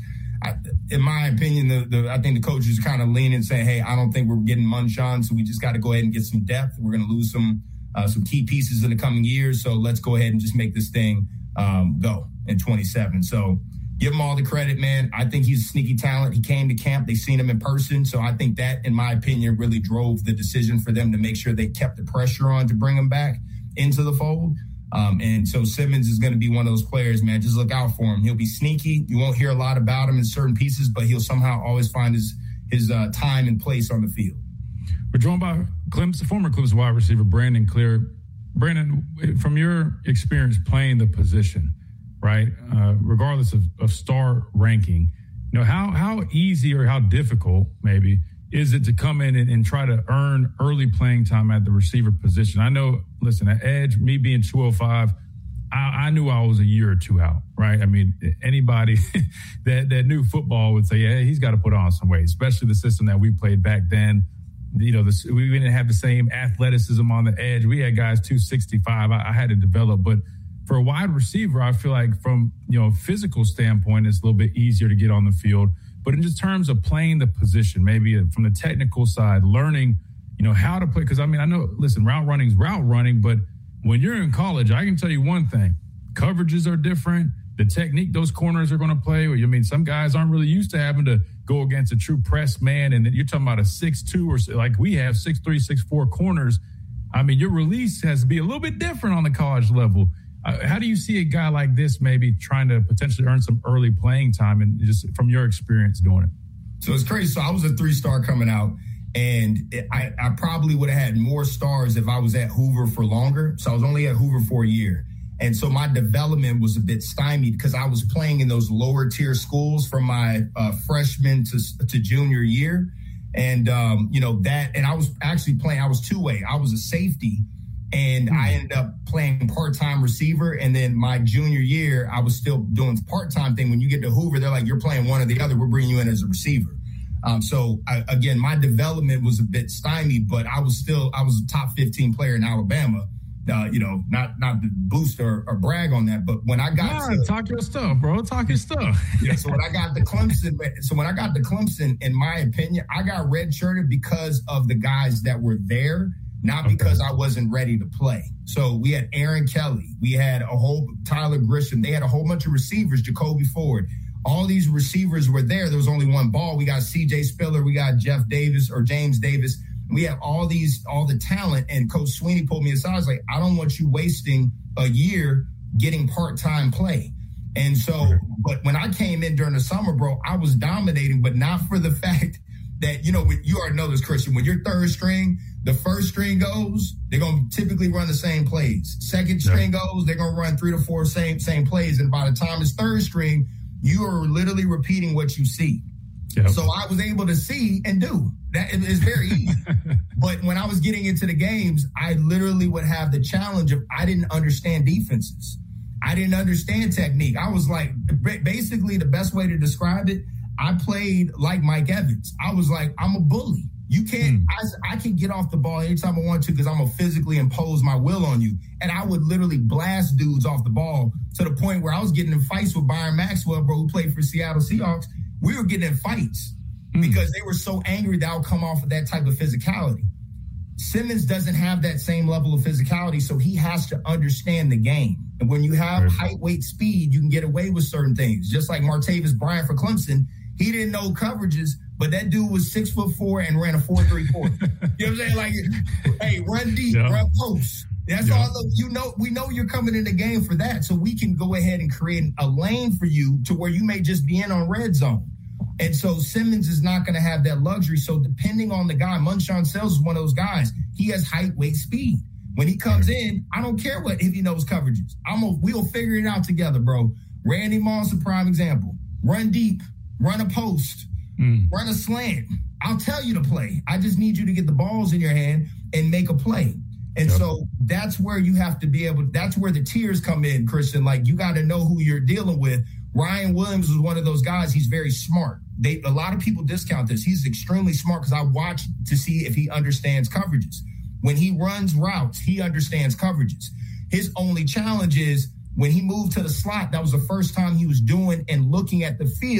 I, in my opinion, the, the I think the coach is kind of leaning and saying, hey, I don't think we're getting Munchausen, so we just got to go ahead and get some depth. We're going to lose some uh, some key pieces in the coming years, so let's go ahead and just make this thing um, go in twenty-seven. So give him all the credit, man. I think he's a sneaky talent. He came to camp. They seen him in person, so I think that, in my opinion, really drove the decision for them to make sure they kept the pressure on to bring him back into the fold. Um, and so Simmons is going to be one of those players, man. Just look out for him. He'll be sneaky. You won't hear a lot about him in certain pieces, but he'll somehow always find his his uh, time and place on the field. We're joined by Clemson, former Clemson wide receiver Brandon Clear. Brandon, from your experience playing the position, right, uh, regardless of, of star ranking, you know, how how easy or how difficult maybe is it to come in and, and try to earn early playing time at the receiver position? I know, listen, at Edge, me being two oh five, I, I knew I was a year or two out, right? I mean, anybody that, that knew football would say, yeah, he's got to put on some weight, especially the system that we played back then. You know, this, we didn't have the same athleticism on the edge. We had guys two sixty-five. I, I had to develop. But for a wide receiver, I feel like from, you know, a physical standpoint, it's a little bit easier to get on the field. But in just terms of playing the position, maybe from the technical side, learning, you know, how to play. Because, I mean, I know, listen, route running is route running. But when you're in college, I can tell you one thing. Coverages are different. The technique those corners are going to play. I mean, some guys aren't really used to having to go against a true press man. And then you're talking about a six two or like we have six three, six four corners. I mean, your release has to be a little bit different on the college level. Uh, how do you see a guy like this maybe trying to potentially earn some early playing time and just from your experience doing it? So it's crazy. So I was a three-star coming out, and it, I, I probably would have had more stars if I was at Hoover for longer. So I was only at Hoover for a year. And so my development was a bit stymied because I was playing in those lower tier schools from my uh, freshman to, to junior year. And, um, you know, that, and I was actually playing, I was two-way. I was a safety, and I ended up playing part-time receiver. And then my junior year, I was still doing part-time thing. When you get to Hoover, they're like, you're playing one or the other. We're bringing you in as a receiver. Um, so, I, again, my development was a bit stymied, but I was still, I was a top fifteen player in Alabama. Uh, you know, not not to boost or, or brag on that, but when I got yeah, to talk your stuff, bro, talk your stuff. yeah. So when I got to Clemson, so when I got to Clemson, in my opinion, I got redshirted because of the guys that were there, not okay. because I wasn't ready to play. So we had Aaron Kelly, we had a whole Tyler Grisham, they had a whole bunch of receivers, Jacoby Ford. All these receivers were there. There was only one ball. We got C J Spiller, we got Jeff Davis or James Davis. We have all these, all the talent, and Coach Sweeney pulled me aside. I was like, I don't want you wasting a year getting part-time play. And so, but when I came in during the summer, bro, I was dominating, but not for the fact that, you know, you already know this, Christian, when you're third string, the first string goes, they're going to typically run the same plays. Second string yeah. goes, they're going to run three to four same, same plays. And by the time it's third string, you are literally repeating what you see. Yep. So I was able to see and do that. It's very easy. But when I was getting into the games, I literally would have the challenge of I didn't understand defenses. I didn't understand technique. I was like, basically the best way to describe it, I played like Mike Evans. I was like, I'm a bully. You can't, mm. I, I can get off the ball anytime I want to because I'm going to physically impose my will on you. And I would literally blast dudes off the ball to the point where I was getting in fights with Byron Maxwell, bro, who played for Seattle Seahawks. We were getting in fights mm. because they were so angry that I would come off of that type of physicality. Simmons doesn't have that same level of physicality, so he has to understand the game. And when you have right. height, weight, speed, you can get away with certain things. Just like Martavis Bryant for Clemson, he didn't know coverages, but that dude was six foot four and ran a four three four. You know what I'm saying? Like, hey, run deep, yeah. run post. That's yeah. all. You know, we know you're coming in the game for that, so we can go ahead and create a lane for you to where you may just be in on red zone. And so Simmons is not going to have that luxury. So depending on the guy, Munchausen Sells is one of those guys. He has height, weight, speed. When he comes in, I don't care what if he knows coverages. I'm a, we'll figure it out together, bro. Randy Moss, a prime example. Run deep, run a post, mm. run a slant. I'll tell you to play. I just need you to get the balls in your hand and make a play. And yep. so that's where you have to be able, that's where the tiers come in, Christian. Like, you got to know who you're dealing with. Ryan Williams was one of those guys. He's very smart. They, a lot of people discount this. He's extremely smart because I watch to see if he understands coverages. When he runs routes, he understands coverages. His only challenge is when he moved to the slot, that was the first time he was doing and looking at the field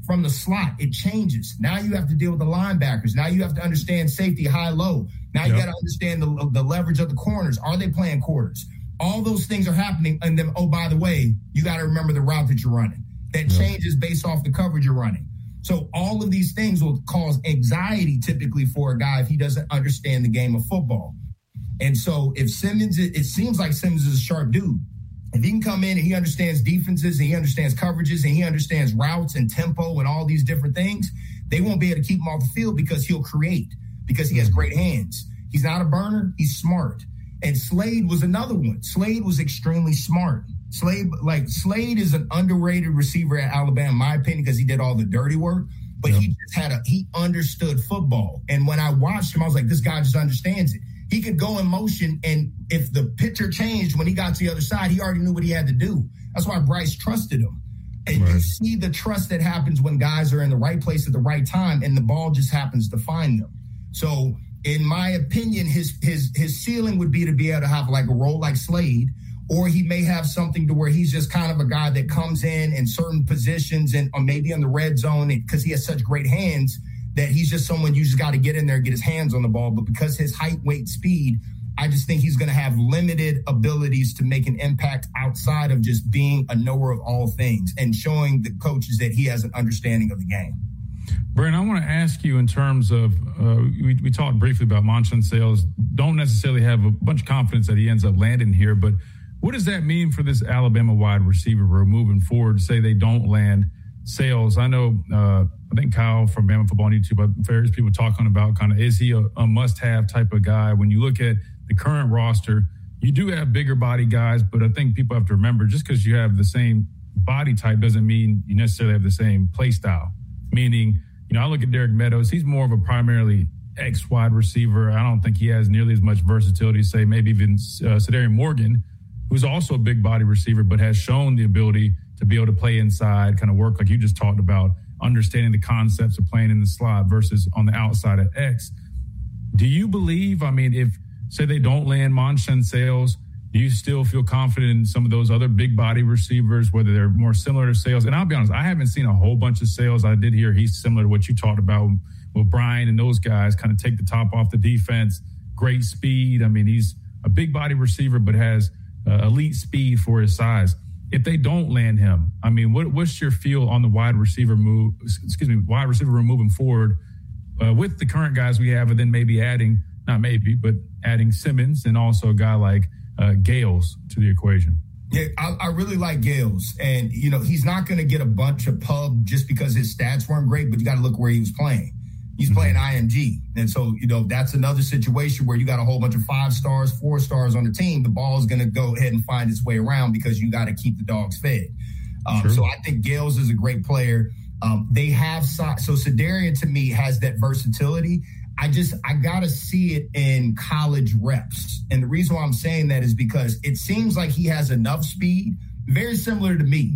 from the slot, it changes. Now you have to deal with the linebackers. Now you have to understand safety, high, low. Now you yep. got to understand the, the leverage of the corners. Are they playing quarters? All those things are happening. And then, oh, by the way, you got to remember the route that you're running. That yep. changes based off the coverage you're running. So all of these things will cause anxiety typically for a guy if he doesn't understand the game of football. And so if Simmons, it seems like Simmons is a sharp dude. If he can come in and he understands defenses and he understands coverages and he understands routes and tempo and all these different things, they won't be able to keep him off the field because he'll create, because he has great hands. He's not a burner. He's smart. And Slade was another one. Slade was extremely smart. Slade, like Slade is an underrated receiver at Alabama, in my opinion, because he did all the dirty work, but yep. he just had a, he understood football. And when I watched him, I was like, this guy just understands it. He could go in motion, and if the picture changed when he got to the other side, he already knew what he had to do. That's why Bryce trusted him. And right. you see the trust that happens when guys are in the right place at the right time, and the ball just happens to find them. So, in my opinion, his his his ceiling would be to be able to have like a role like Slade, or he may have something to where he's just kind of a guy that comes in in certain positions and or maybe in the red zone because he has such great hands that he's just someone you just got to get in there and get his hands on the ball. But because his height, weight, speed, I just think he's going to have limited abilities to make an impact outside of just being a knower of all things and showing the coaches that he has an understanding of the game. Brent, I want to ask you in terms of, uh, we, we talked briefly about Monshon Sales. Don't necessarily have a bunch of confidence that he ends up landing here, but what does that mean for this Alabama wide receiver room moving forward? Say they don't land Sales. I know, uh, I think Kyle from Bama Football on YouTube, various people talking about kind of, is he a, a must-have type of guy? When you look at the current roster, you do have bigger body guys, but I think people have to remember just because you have the same body type doesn't mean you necessarily have the same play style. Meaning, you know, I look at Derek Meadows, he's more of a primarily X wide receiver. I don't think he has nearly as much versatility, say maybe even uh, Sadarian Morgan, who's also a big body receiver, but has shown the ability to be able to play inside, kind of work like you just talked about, understanding the concepts of playing in the slot versus on the outside at X. Do you believe, I mean, if, say they don't land Monshon Sales, do you still feel confident in some of those other big body receivers, whether they're more similar to Sales? And I'll be honest, I haven't seen a whole bunch of Sales. I did hear he's similar to what you talked about with Brian and those guys, kind of take the top off the defense, great speed. I mean, he's a big body receiver, but has uh, elite speed for his size. If they don't land him, I mean, what, what's your feel on the wide receiver move, excuse me, wide receiver room moving forward uh, with the current guys we have, and then maybe adding, not maybe, but adding Simmons and also a guy like uh, Gales to the equation? Yeah, I, I really like Gales. And, you know, he's not going to get a bunch of pub just because his stats weren't great, but you got to look where he was playing. He's mm-hmm. playing I M G. And so, you know, that's another situation where you got a whole bunch of five stars, four stars on the team. The ball is going to go ahead and find its way around because you got to keep the dogs fed. Um, so I think Gales is a great player. Um, they have so, so Sadarian to me has that versatility. I just, I got to see it in college reps. And the reason why I'm saying that is because it seems like he has enough speed, very similar to me.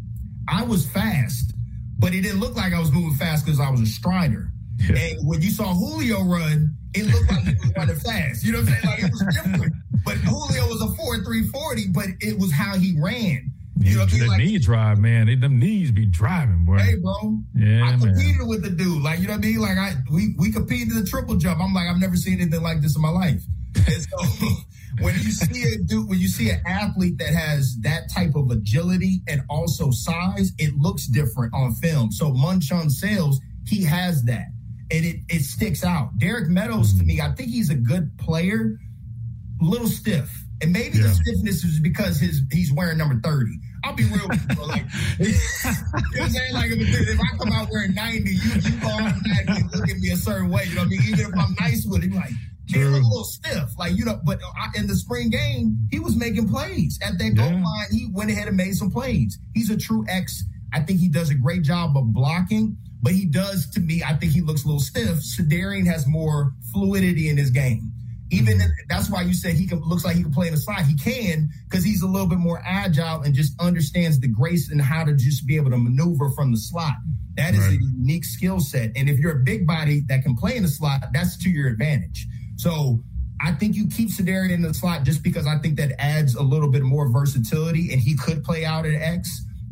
I was fast, but it didn't look like I was moving fast because I was a strider. Yeah. And when you saw Julio run, it looked like he was running fast. You know what I'm saying? Like it was different. But Julio was a four three forty, but it was how he ran. You know what I mean? The like, knee drive, man. They, them knees be driving, boy. Hey, bro. Yeah, I competed man. with the dude. Like, you know what I mean? Like, I we, we competed in the triple jump. I'm like, I've never seen anything like this in my life. And so when you see a dude, when you see an athlete that has that type of agility and also size, it looks different on film. So Monshon Sales, he has that. And it, it sticks out. Derek Meadows, to me, I think he's a good player, a little stiff. And maybe yeah. the stiffness is because his he's wearing number thirty. I'll be real with you, bro. Like, you know what I'm saying? Like, if, if I come out wearing ninety, you, you go automatically look at me a certain way. You know what I mean? Even if I'm nice with him, like, he look a little stiff. Like, you know, but in the spring game, he was making plays. At that goal yeah. line, he went ahead and made some plays. He's a true X. I think he does a great job of blocking. But he does, to me, I think he looks a little stiff. Sadarian has more fluidity in his game. Even if, that's why you said he can, looks like he can play in the slot. He can because he's a little bit more agile and just understands the grace and how to just be able to maneuver from the slot. That is right. a unique skill set. And if you're a big body that can play in the slot, that's to your advantage. So I think you keep Sadarian in the slot just because I think that adds a little bit more versatility, and he could play out at X.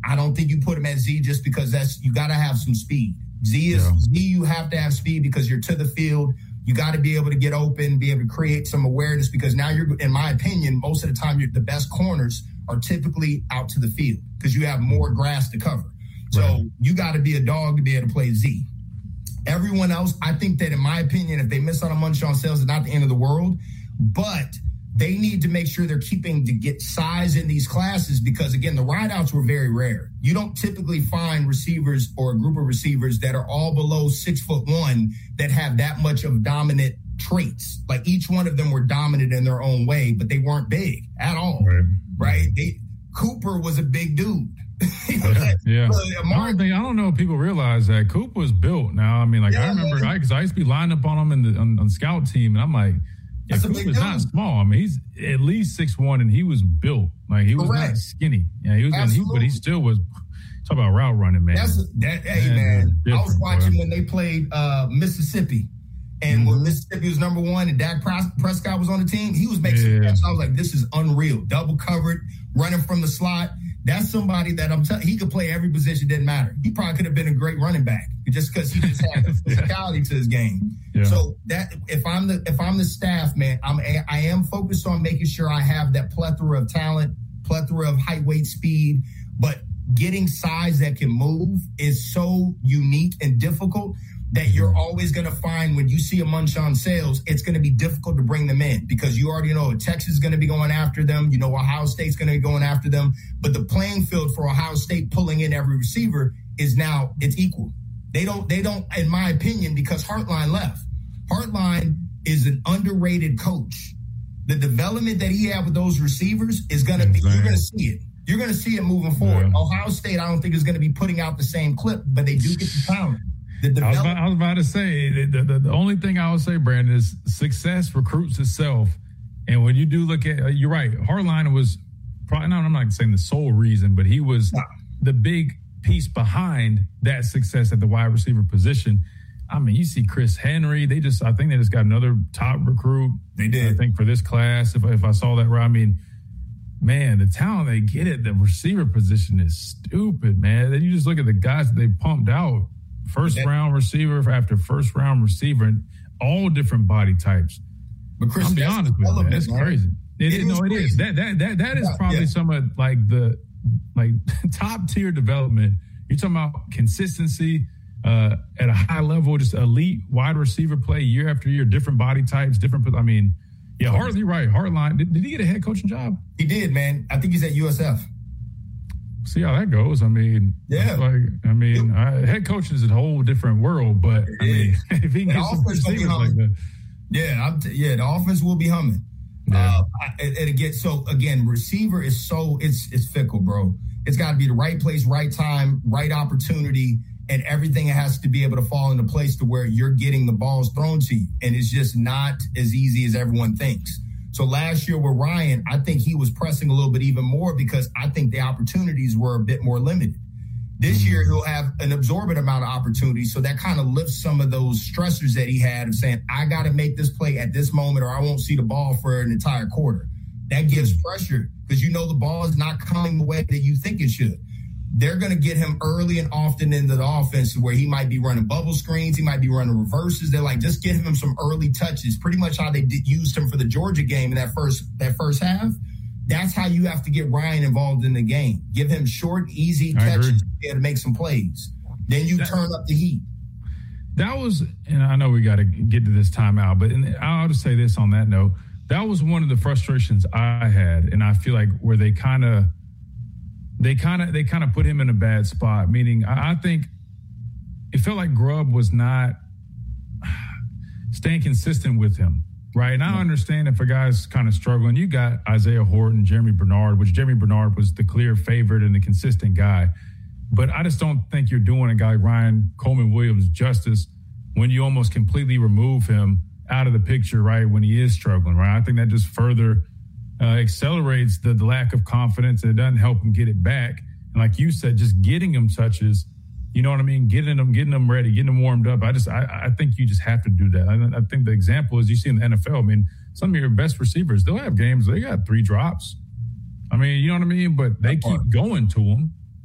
I don't think you put him at Z just because that's you got to have some speed. Z is yeah. Z. You have to have speed because you're to the field. You got to be able to get open, be able to create some awareness because now you're, in my opinion, most of the time you're the best corners are typically out to the field because you have more grass to cover. So right. you got to be a dog to be able to play Z. Everyone else, I think that in my opinion, if they miss out on Munchausen Sales, it's not the end of the world, but they need to make sure they're keeping to get size in these classes because, again, the wideouts were very rare. You don't typically find receivers or a group of receivers that are all below six foot one that have that much of dominant traits. Like each one of them were dominant in their own way, but they weren't big at all, right? right? They, Cooper was a big dude. yeah. yeah. I don't think I don't know if people realize that Cooper was built. Now, I mean, like yeah, I remember because I, I used to be lined up on him in the on, on scout team, and I'm like, yeah, Cooper's not small. I mean, he's at least six one, and he was built. Like he was Correct. Not skinny. Yeah, he was, he, but he still was. Talk about route running, man. That's a, that. Hey, man, man I was watching bro. when they played uh, Mississippi. And mm-hmm. when Mississippi was number one and Dak Prescott was on the team, he was making yeah. some catches. I was like, this is unreal. Double covered, running from the slot. That's somebody that I'm telling he could play every position, didn't matter. He probably could have been a great running back just because he just had the physicality yeah. to his game. Yeah. So that if I'm the if I'm the staff, man, I'm I am focused on making sure I have that plethora of talent, plethora of height, weight, speed, but getting size that can move is so unique and difficult that you're always going to find when you see a Munchausen Sales, it's going to be difficult to bring them in because you already know Texas is going to be going after them. You know, Ohio State's going to be going after them. But the playing field for Ohio State pulling in every receiver is now, it's equal. They don't, they don't, in my opinion, because Hartline left. Hartline is an underrated coach. The development that he had with those receivers is going to be, you're going to see it. You're going to see it moving forward. Yeah. Ohio State, I don't think is going to be putting out the same clip, but they do get the talent. I was, about, I was about to say, the, the, the only thing I would say, Brandon, is success recruits itself. And when you do look at, uh, you're right, Hartline was probably, no, I'm not saying the sole reason, but he was no. the big piece behind that success at the wide receiver position. I mean, you see Chris Henry, they just, I think they just got another top recruit. They did. I think for this class, if, if I saw that right, I mean, man, the talent they get at the receiver position is stupid, man. Then you just look at the guys that they pumped out. First that, round receiver after first round receiver, and all different body types. But Chris, I'll be honest with you, that's crazy. It, it is, no, it crazy. is. That that that that is yeah, probably yeah. some of like the like top tier development. You're talking about consistency uh, at a high level, just elite wide receiver play year after year, different body types, different. I mean, yeah, Hartley, right? Hartline. Did, did he get a head coaching job? He did, man. I think he's at U S F. See how that goes. I mean, yeah. Like, I mean, I, head coaching is a whole different world. But I mean, if he can get some receivers like that, yeah, I'm t- yeah, the offense will be humming. Yeah. Uh, and, and again, so again, receiver is so it's it's fickle, bro. It's got to be the right place, right time, right opportunity, and everything has to be able to fall into place to where you're getting the balls thrown to you, and it's just not as easy as everyone thinks. So last year with Ryan, I think he was pressing a little bit even more because I think the opportunities were a bit more limited. This year, he'll have an absorbent amount of opportunities, so that kind of lifts some of those stressors that he had of saying, I got to make this play at this moment or I won't see the ball for an entire quarter. That gives pressure because you know the ball is not coming the way that you think it should. They're going to get him early and often into the offense where he might be running bubble screens. He might be running reverses. They're like, just give him some early touches. Pretty much how they did, used him for the Georgia game in that first that first half. That's how you have to get Ryan involved in the game. Give him short, easy catches to be able to make some plays. Then you that, turn up the heat. That was, and I know we got to get to this timeout, but in, I'll just say this on that note. That was one of the frustrations I had, and I feel like where they kind of – They kind of they kind of put him in a bad spot, meaning I, I think it felt like Grubb was not staying consistent with him, right? And I understand if a guy's kind of struggling. You got Isaiah Horton, Jeremy Bernard, which Jeremy Bernard was the clear favorite and the consistent guy. But I just don't think you're doing a guy like Ryan Coleman Williams justice when you almost completely remove him out of the picture, right, when he is struggling, right? I think that just further – Uh, accelerates the, the lack of confidence, and it doesn't help him get it back. And like you said, just getting him touches, you know what I mean? Getting them, getting them ready, getting them warmed up. I just, I, I think you just have to do that. I, I think the example is you see in the N F L. I mean, some of your best receivers, they'll have games, they got three drops. I mean, you know what I mean? But they keep going to them.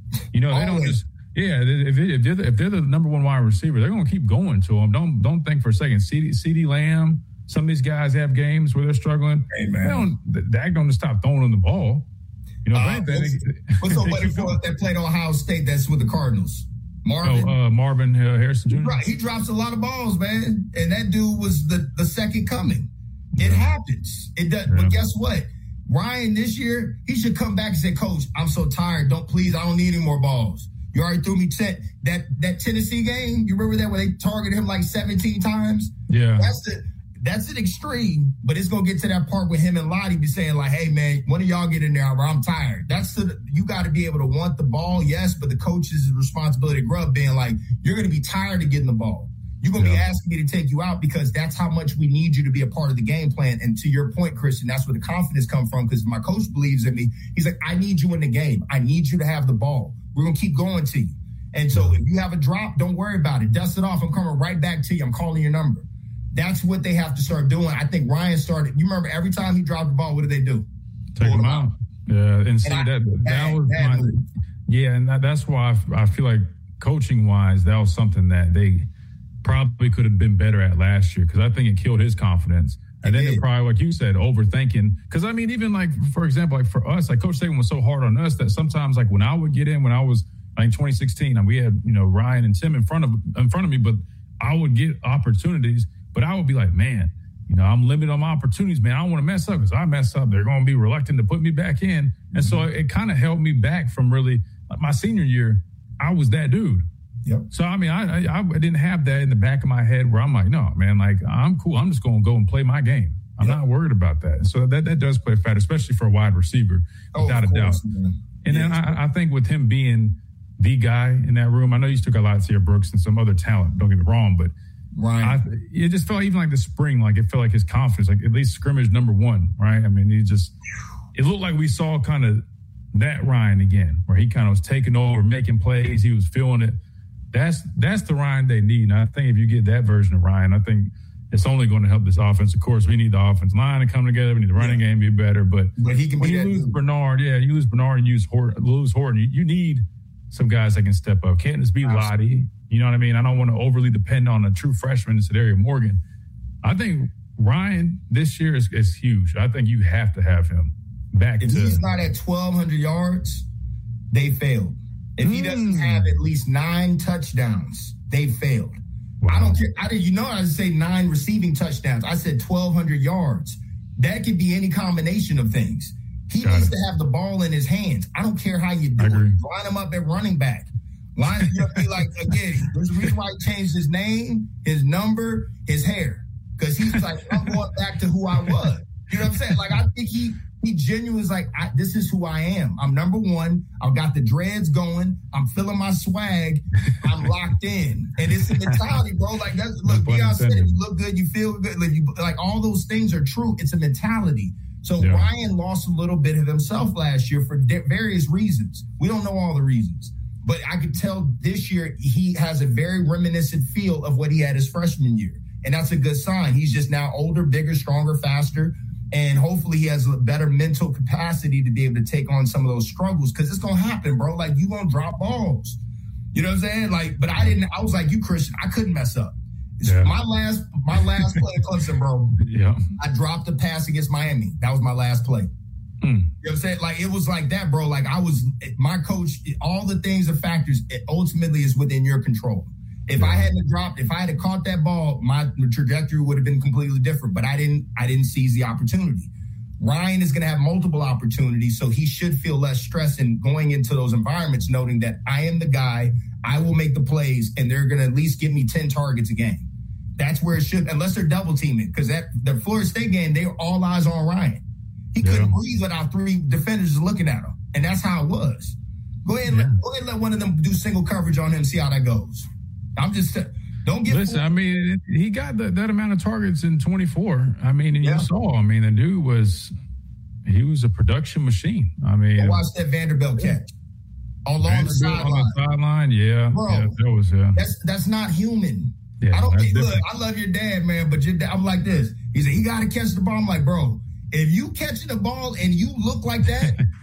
You know, they don't just yeah. If, if they're the, if they're the number one wide receiver, they're going to keep going to them. Don't don't think for a second. CeeDee Lamb. Some of these guys have games where they're struggling. Hey, man. They don't. Dak don't stop throwing them the ball. You know, uh, what's, what's somebody that played Ohio State that's with the Cardinals? Marvin. Oh, uh, Marvin uh, Harrison Junior Right, he drops a lot of balls, man, and that dude was the, the second coming. It yeah. happens. It does. Yeah. But guess what? Ryan this year, he should come back and say, "Coach, I'm so tired. Don't please. I don't need any more balls. You already threw me ten." That that Tennessee game, you remember that where they targeted him like seventeen times? Yeah, that's the. That's an extreme, but it's gonna get to that part where him and Lottie be saying like, "Hey man, one of y'all get in there, or I'm tired." That's the you got to be able to want the ball, yes, but the coach's responsibility, Grubb, being like, "You're gonna be tired of getting the ball. You're gonna yeah. be asking me to take you out because that's how much we need you to be a part of the game plan." And to your point, Christian, that's where the confidence comes from because my coach believes in me. He's like, "I need you in the game. I need you to have the ball. We're gonna keep going to you. And so if you have a drop, don't worry about it. Dust it off. I'm coming right back to you. I'm calling your number." That's what they have to start doing. I think Ryan started. You remember every time he dropped the ball, what did they do? Take him out. out. Yeah, and see and I, that that bad, was bad my, yeah, and that, that's why I, I feel like coaching wise, that was something that they probably could have been better at last year because I think it killed his confidence. And it then they're probably, like you said, overthinking. Because I mean, even like for example, like for us, like Coach Saban was so hard on us that sometimes, like when I would get in, when I was like in twenty sixteen, and we had you know Ryan and Tim in front of in front of me, but I would get opportunities. But I would be like, man, you know, I'm limited on my opportunities, man. I don't want to mess up because I mess up. They're going to be reluctant to put me back in. And so it, it kind of held me back from really like my senior year. I was that dude. Yep. So, I mean, I, I I didn't have that in the back of my head where I'm like, no, man, like I'm cool. I'm just going to go and play my game. I'm yep. not worried about that. So that, that does play a factor, especially for a wide receiver, oh, without a course, doubt. Man. And yeah. then I, I think with him being the guy in that room, I know you took a lot of Sierra Brooks and some other talent, don't get me wrong, but Right. I, it just felt even like the spring, like it felt like his confidence, like at least scrimmage number one, right? I mean, he just, it looked like we saw kind of that Ryan again, where he kind of was taking over, making plays. He was feeling it. That's, that's the Ryan they need. And I think if you get that version of Ryan, I think it's only going to help this offense. Of course, we need the offense line to come together. We need the running yeah. game to be better. But, but he can when be you that lose dude. Bernard, yeah, you lose Bernard and you lose Horton, lose Horton, you, you need some guys that can step up. Can't just be Lottie. You know what I mean? I don't want to overly depend on a true freshman in Sadaria Morgan. I think Ryan this year is, is huge. I think you have to have him back. If to, he's not at twelve hundred yards, they failed. If mm. he doesn't have at least nine touchdowns, they failed. Wow. I don't care. I did. You know, I didn't say nine receiving touchdowns. I said twelve hundred yards. That could be any combination of things. He Got needs it. to have the ball in his hands. I don't care how you do it. Line him up at running back. Line you be like, again, there's a reason why he changed his name, his number, his hair. Because he's like, I'm going back to who I was. You know what I'm saying? Like, I think he he genuinely is like, I, this is who I am. I'm number one. I've got the dreads going. I'm feeling my swag. I'm locked in. And it's a mentality, bro. Like, that's, look, Deion said, if you look good, you feel good. Like, you, like, all those things are true. It's a mentality. So yeah. Ryan lost a little bit of himself last year for de- various reasons. We don't know all the reasons. But I could tell this year he has a very reminiscent feel of what he had his freshman year. And that's a good sign. He's just now older, bigger, stronger, faster. And hopefully he has a better mental capacity to be able to take on some of those struggles because it's going to happen, bro. Like, you going to drop balls. You know what I'm saying? Like, but I didn't, I was like you, Christian. I couldn't mess up. Yeah. My last my last play at Clemson, bro, yeah. I dropped a pass against Miami. That was my last play. Hmm. You know what I'm saying? Like, it was like that, bro. Like, I was, my coach, all the things and factors, it ultimately is within your control. If yeah. I hadn't dropped, if I had caught that ball, my trajectory would have been completely different. But I didn't, I didn't seize the opportunity. Ryan is going to have multiple opportunities, so he should feel less stress in going into those environments, noting that I am the guy, I will make the plays, and they're going to at least give me ten targets a game. That's where it should, unless they're double teaming, because that the Florida State game, they were all eyes on Ryan. He couldn't yeah. breathe without three defenders looking at him, and that's how it was. Go ahead, and yeah. let, go ahead and let one of them do single coverage on him, see how that goes. I'm just don't get. Listen, I mean, he got the, that amount of targets in twenty-four. I mean, and yeah. you saw. I mean, the dude was he was a production machine. I mean, I watched that Vanderbilt catch along the sideline. On the sideline, yeah, bro, yeah, that was yeah. That's that's not human. Yeah, I don't think. Look, I love your dad, man, but your dad, I'm like this. He said he got to catch the ball. I'm like, bro, if you catching the ball and you look like that,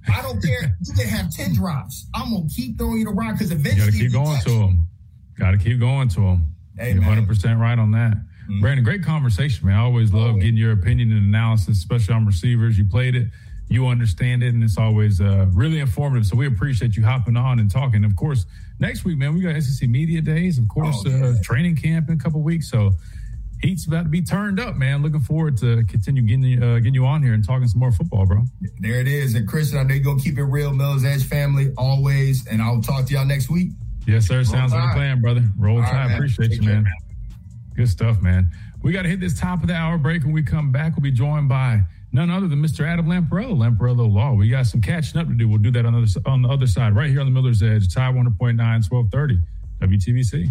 I don't care. You can have ten drops. I'm going to keep throwing you the rock because eventually you got to keep going to him. Got to keep going to him. Hey, You're one hundred percent right on that. Mm-hmm. Brandon, great conversation, man. I always love oh, getting your opinion and analysis, especially on receivers. You played it, you understand it, and it's always uh, really informative. So we appreciate you hopping on and talking. Of course, next week, man, we got S E C Media Days. Of course, oh, yeah. uh, training camp in a couple weeks. So heat's about to be turned up, man. Looking forward to continue getting, uh, getting you on here and talking some more football, bro. There it is. And Christian, I know you're going to keep it real, Miller's Edge family, always. And I'll talk to y'all next week. Yes, sir. Roll Sounds tide. Like a plan, brother. Roll Tide. Right, appreciate Take you, man. Care, man. Good stuff, man. We got to hit this top of the hour break. When we come back, we'll be joined by none other than Mister Adam Lamparello, Lamparello Law. We got some catching up to do. We'll do that on the other, on the other side, right here on the Miller's Edge, Tide one hundred point nine, twelve thirty, W T B C.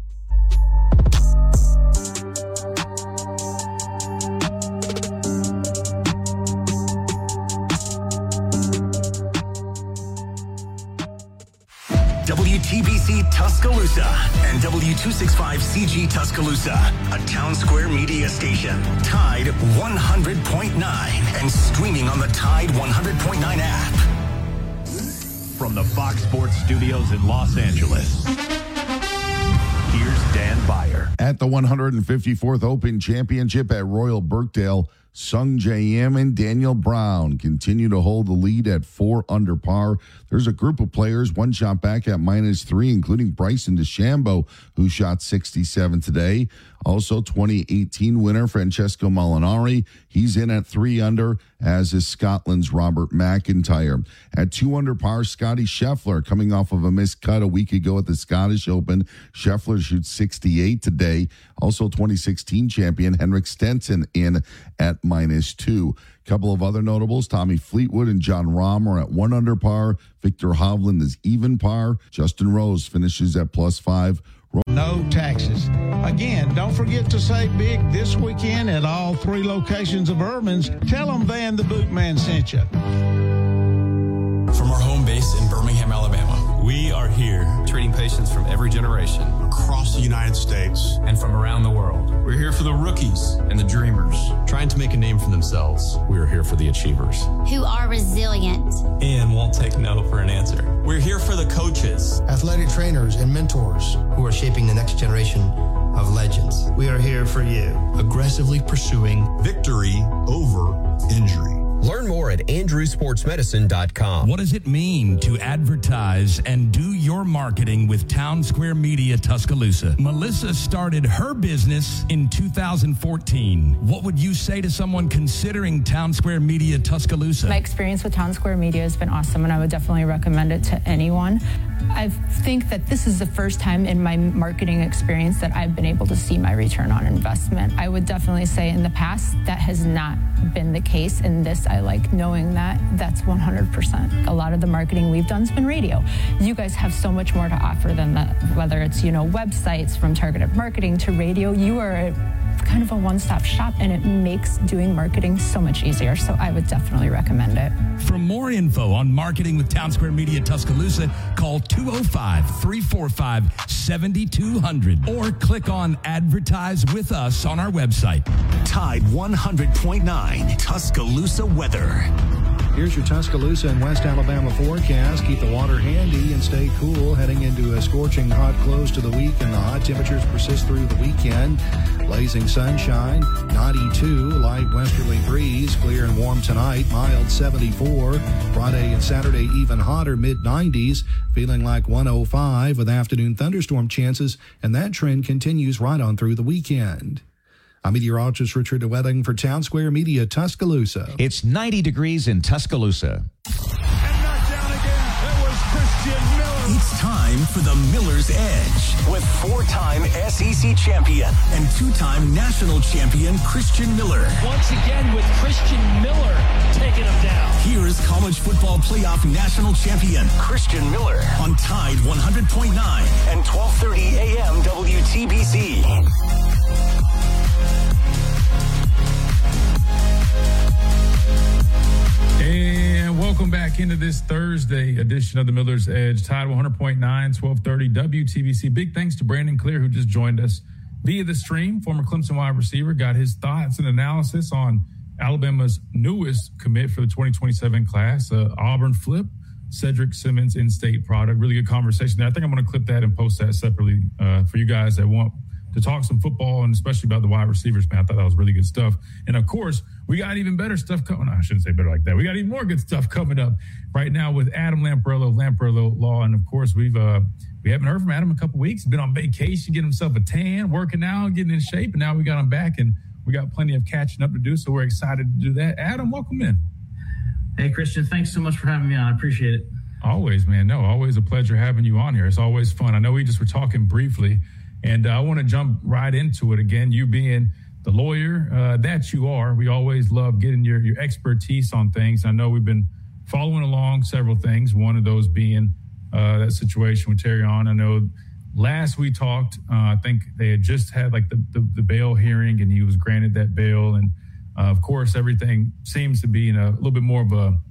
W T B C Tuscaloosa and W two sixty-five C G Tuscaloosa, a Town Square media station. Tide one hundred point nine and streaming on the Tide one hundred point nine app. From the Fox Sports Studios in Los Angeles, here's Dan Beyer. At the one hundred fifty-fourth Open Championship at Royal Birkdale, Sung J M and Daniel Brown continue to hold the lead at four under par. There's a group of players one shot back at minus three, including Bryson DeChambeau, who shot sixty-seven today. Also, twenty eighteen winner Francesco Molinari. He's in at three under, as is Scotland's Robert McIntyre. At two under par, Scotty Scheffler, coming off of a missed cut a week ago at the Scottish Open. Scheffler shoots sixty-eight today. Also, twenty sixteen champion Henrik Stenson in at minus two. Couple of other notables, Tommy Fleetwood and John Rahm are at one under par. Victor Hovland is even par. Justin Rose finishes at plus five. No taxes. Again, don't forget to save big this weekend at all three locations of Urban's. Tell them Van the Bootman sent you. From our home base in Birmingham, Alabama, we are here treating patients from every generation across the United States and from around the world. We're here for the rookies and the dreamers trying to make a name for themselves. We are here for the achievers who are resilient and won't take no for an answer. We're here for the coaches, athletic trainers, and mentors who are shaping the next generation of legends. We are here for you, aggressively pursuing victory over injury. Learn more at andrew sports medicine dot com. What does it mean to advertise and do your marketing with Town Square Media Tuscaloosa? Melissa started her business in two thousand fourteen. What would you say to someone considering Town Square Media Tuscaloosa? My experience with Town Square Media has been awesome, and I would definitely recommend it to anyone. I think that this is the first time in my marketing experience that I've been able to see my return on investment. I would definitely say in the past that has not been the case. In this, I like knowing that that's one hundred percent. A lot of the marketing we've done has been radio. You guys have so much more to offer than that, whether it's, you know, websites, from targeted marketing to radio. You are a, kind of a one-stop shop, and it makes doing marketing so much easier. So I would definitely recommend it. For more info on marketing with Town Square Media Tuscaloosa, call two oh five, three four five, seven two zero zero or click on Advertise with Us on our website. Tide one hundred point nine Tuscaloosa weather. Here's your Tuscaloosa and West Alabama forecast. Keep the water handy and stay cool heading into a scorching hot close to the week, and the hot temperatures persist through the weekend. Blazing sunshine, ninety-two, light westerly breeze, clear and warm tonight, mild seventy-four. Friday and Saturday even hotter, mid nineties, feeling like one oh five with afternoon thunderstorm chances, and that trend continues right on through the weekend. I'm meteorologist Richard DeWetting for Town Square Media Tuscaloosa. It's ninety degrees in Tuscaloosa. It's time for the Miller's Edge with four-time S E C champion and two-time national champion Christian Miller. Once again with Christian Miller taking him down. Here is college football playoff national champion Christian Miller on Tide one hundred point nine and twelve thirty a.m. W T B C. And welcome back into this Thursday edition of the Miller's Edge, Tide one hundred point nine, twelve thirty W T B C. Big thanks to Brandon Clear, who just joined us via the stream. Former Clemson wide receiver, got his thoughts and analysis on Alabama's newest commit for the twenty twenty-seven class, uh, Auburn flip, Cedric Simmons, in-state product. Really good conversation there. I think I'm going to clip that and post that separately uh, for you guys that want to talk some football and especially about the wide receivers, man. I thought that was really good stuff. And, of course, we got even better stuff coming. No, I shouldn't say better like that. We got even more good stuff coming up right now with Adam Lamparello of Lamparello Law. And, of course, we've uh, we haven't heard from Adam in a couple weeks. He's been on vacation, getting himself a tan, working out, getting in shape, and now we got him back, and we got plenty of catching up to do, so we're excited to do that. Adam, welcome in. Hey, Christian, thanks so much for having me on. I appreciate it. Always, man. No, always a pleasure having you on here. It's always fun. I know we just were talking briefly, and uh, I want to jump right into it again. You being the lawyer uh, that you are, we always love getting your, your expertise on things. I know we've been following along several things, one of those being uh, that situation with Terrion. I know last we talked, uh, I think they had just had like the, the, the bail hearing, and he was granted that bail. And, uh, of course, everything seems to be in a little bit more of a,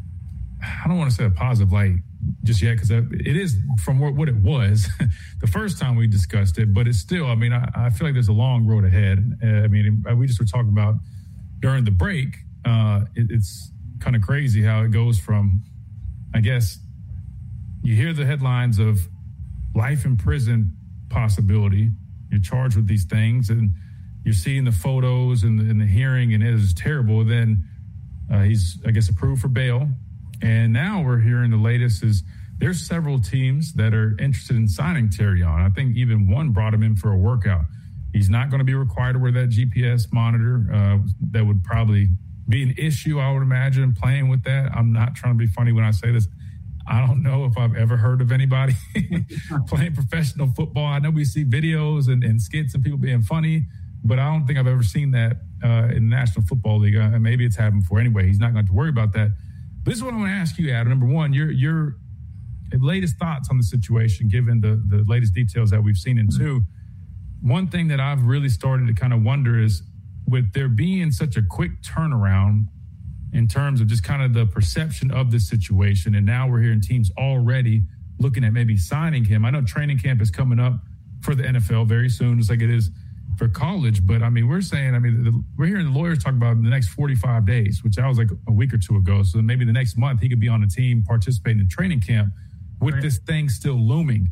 I don't want to say a positive light just yet, because it is from what it was the first time we discussed it, but it's still, I mean, I, I feel like there's a long road ahead. Uh, I mean, we just were talking about during the break, uh, it, it's kind of crazy how it goes from, I guess, you hear the headlines of life in prison possibility, you're charged with these things, and you're seeing the photos and the, and the hearing, and it is terrible. Then uh, he's, I guess, approved for bail. And now we're hearing the latest is there's several teams that are interested in signing Terrion. I think even one brought him in for a workout. He's not going to be required to wear that G P S monitor. Uh, that would probably be an issue, I would imagine, playing with that. I'm not trying to be funny when I say this. I don't know if I've ever heard of anybody playing professional football. I know we see videos and, and skits and people being funny, but I don't think I've ever seen that uh, in the National Football League. Uh, maybe it's happened before. Anyway, he's not going to worry about that. This is what I want to ask you, Adam. Number one, your your latest thoughts on the situation, given the, the latest details that we've seen. And two, one thing that I've really started to kind of wonder is, with there being such a quick turnaround in terms of just kind of the perception of the situation, and now we're hearing teams already looking at maybe signing him. I know training camp is coming up for the N F L very soon, just like it is for college. But, I mean, we're saying, I mean, the, we're hearing the lawyers talk about the next forty-five days, which that was like a week or two ago. So maybe the next month he could be on a team participating in training camp with right. this thing still looming.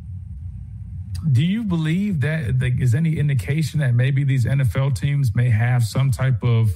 Do you believe that like, is any indication that maybe these N F L teams may have some type of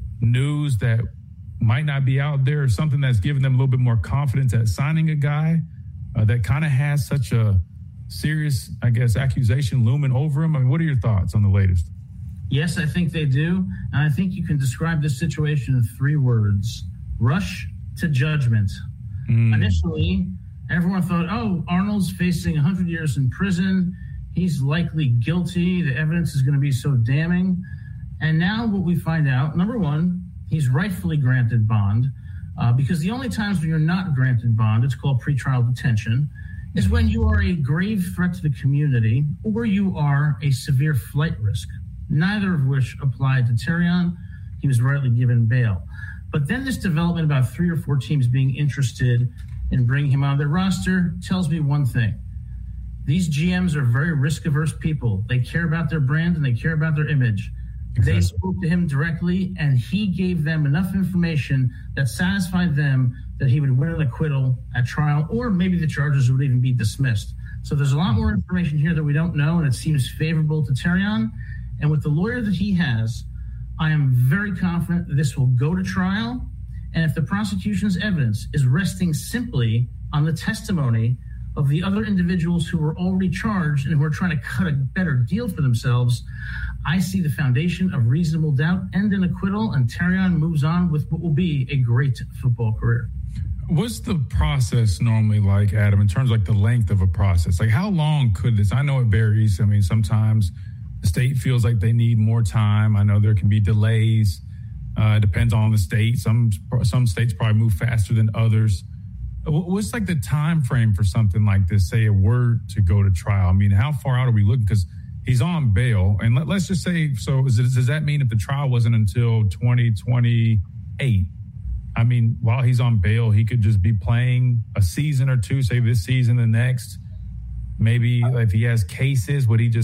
news that might not be out there, or something that's giving them a little bit more confidence at signing a guy uh, that kind of has such a serious, I guess, accusation looming over him? I mean, what are your thoughts on the latest? Yes, I think they do. And I think you can describe this situation in three words: rush to judgment. Mm. Initially, everyone thought, oh, Arnold's facing one hundred years in prison. He's likely guilty. The evidence is going to be so damning. And now what we find out, number one, he's rightfully granted bond, uh, because the only times when you're not granted bond, it's called pretrial detention, is when you are a grave threat to the community or you are a severe flight risk, neither of which applied to Terrion. He was rightly given bail. But then this development about three or four teams being interested in bringing him on their roster tells me one thing. These G Ms are very risk-averse people. They care about their brand and they care about their image. Exactly. They spoke to him directly, and he gave them enough information that satisfied them that he would win an acquittal at trial, or maybe the charges would even be dismissed. So there's a lot more information here that we don't know, and it seems favorable to Terrion. And with the lawyer that he has, I am very confident that this will go to trial. And if the prosecution's evidence is resting simply on the testimony of the other individuals who were already charged and who are trying to cut a better deal for themselves, I see the foundation of reasonable doubt and an acquittal, and Terrion moves on with what will be a great football career. What's the process normally like, Adam, in terms of like the length of a process? Like, how long could this? I know it varies. I mean, sometimes the state feels like they need more time. I know there can be delays. Uh, it depends on the state. Some some states probably move faster than others. What's like the time frame for something like this, say a word to go to trial? I mean, how far out are we looking? Because he's on bail. And let, let's just say, so is it, does that mean if the trial wasn't until twenty twenty-eight? I mean, while he's on bail, he could just be playing a season or two, say this season, the next. Maybe if he has cases, would he just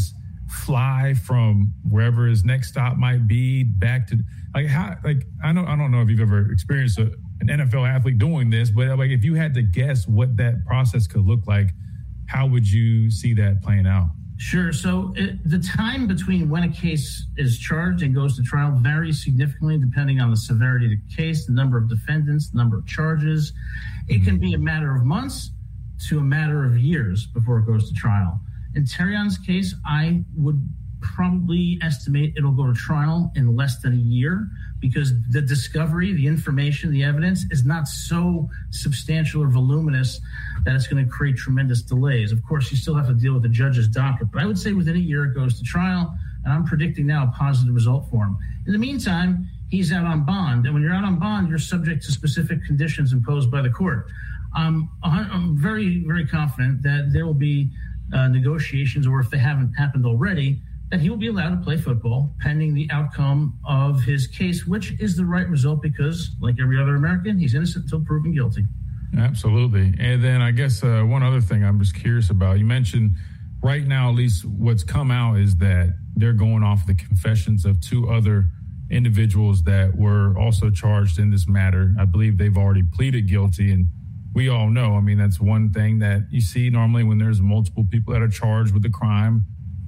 fly from wherever his next stop might be back to like how like I don't I don't know if you've ever experienced a, an N F L athlete doing this, but like if you had to guess what that process could look like, how would you see that playing out? Sure. So it, the time between when a case is charged and goes to trial varies significantly depending on the severity of the case, the number of defendants, the number of charges. It can be a matter of months to a matter of years before it goes to trial. In Terrion's case, I would probably estimate it'll go to trial in less than a year because the discovery, the information, the evidence is not so substantial or voluminous that it's going to create tremendous delays. Of course, you still have to deal with the judge's docket, but I would say within a year it goes to trial, and I'm predicting now a positive result for him. In the meantime, he's out on bond, and when you're out on bond, you're subject to specific conditions imposed by the court. Um, I'm very, very confident that there will be uh, negotiations, or if they haven't happened already, that he will be allowed to play football pending the outcome of his case, which is the right result because, like every other American, he's innocent until proven guilty. Absolutely. And then I guess uh, one other thing I'm just curious about. You mentioned right now, at least what's come out is that they're going off the confessions of two other individuals that were also charged in this matter. I believe they've already pleaded guilty, and we all know, I mean, that's one thing that you see normally when there's multiple people that are charged with the crime.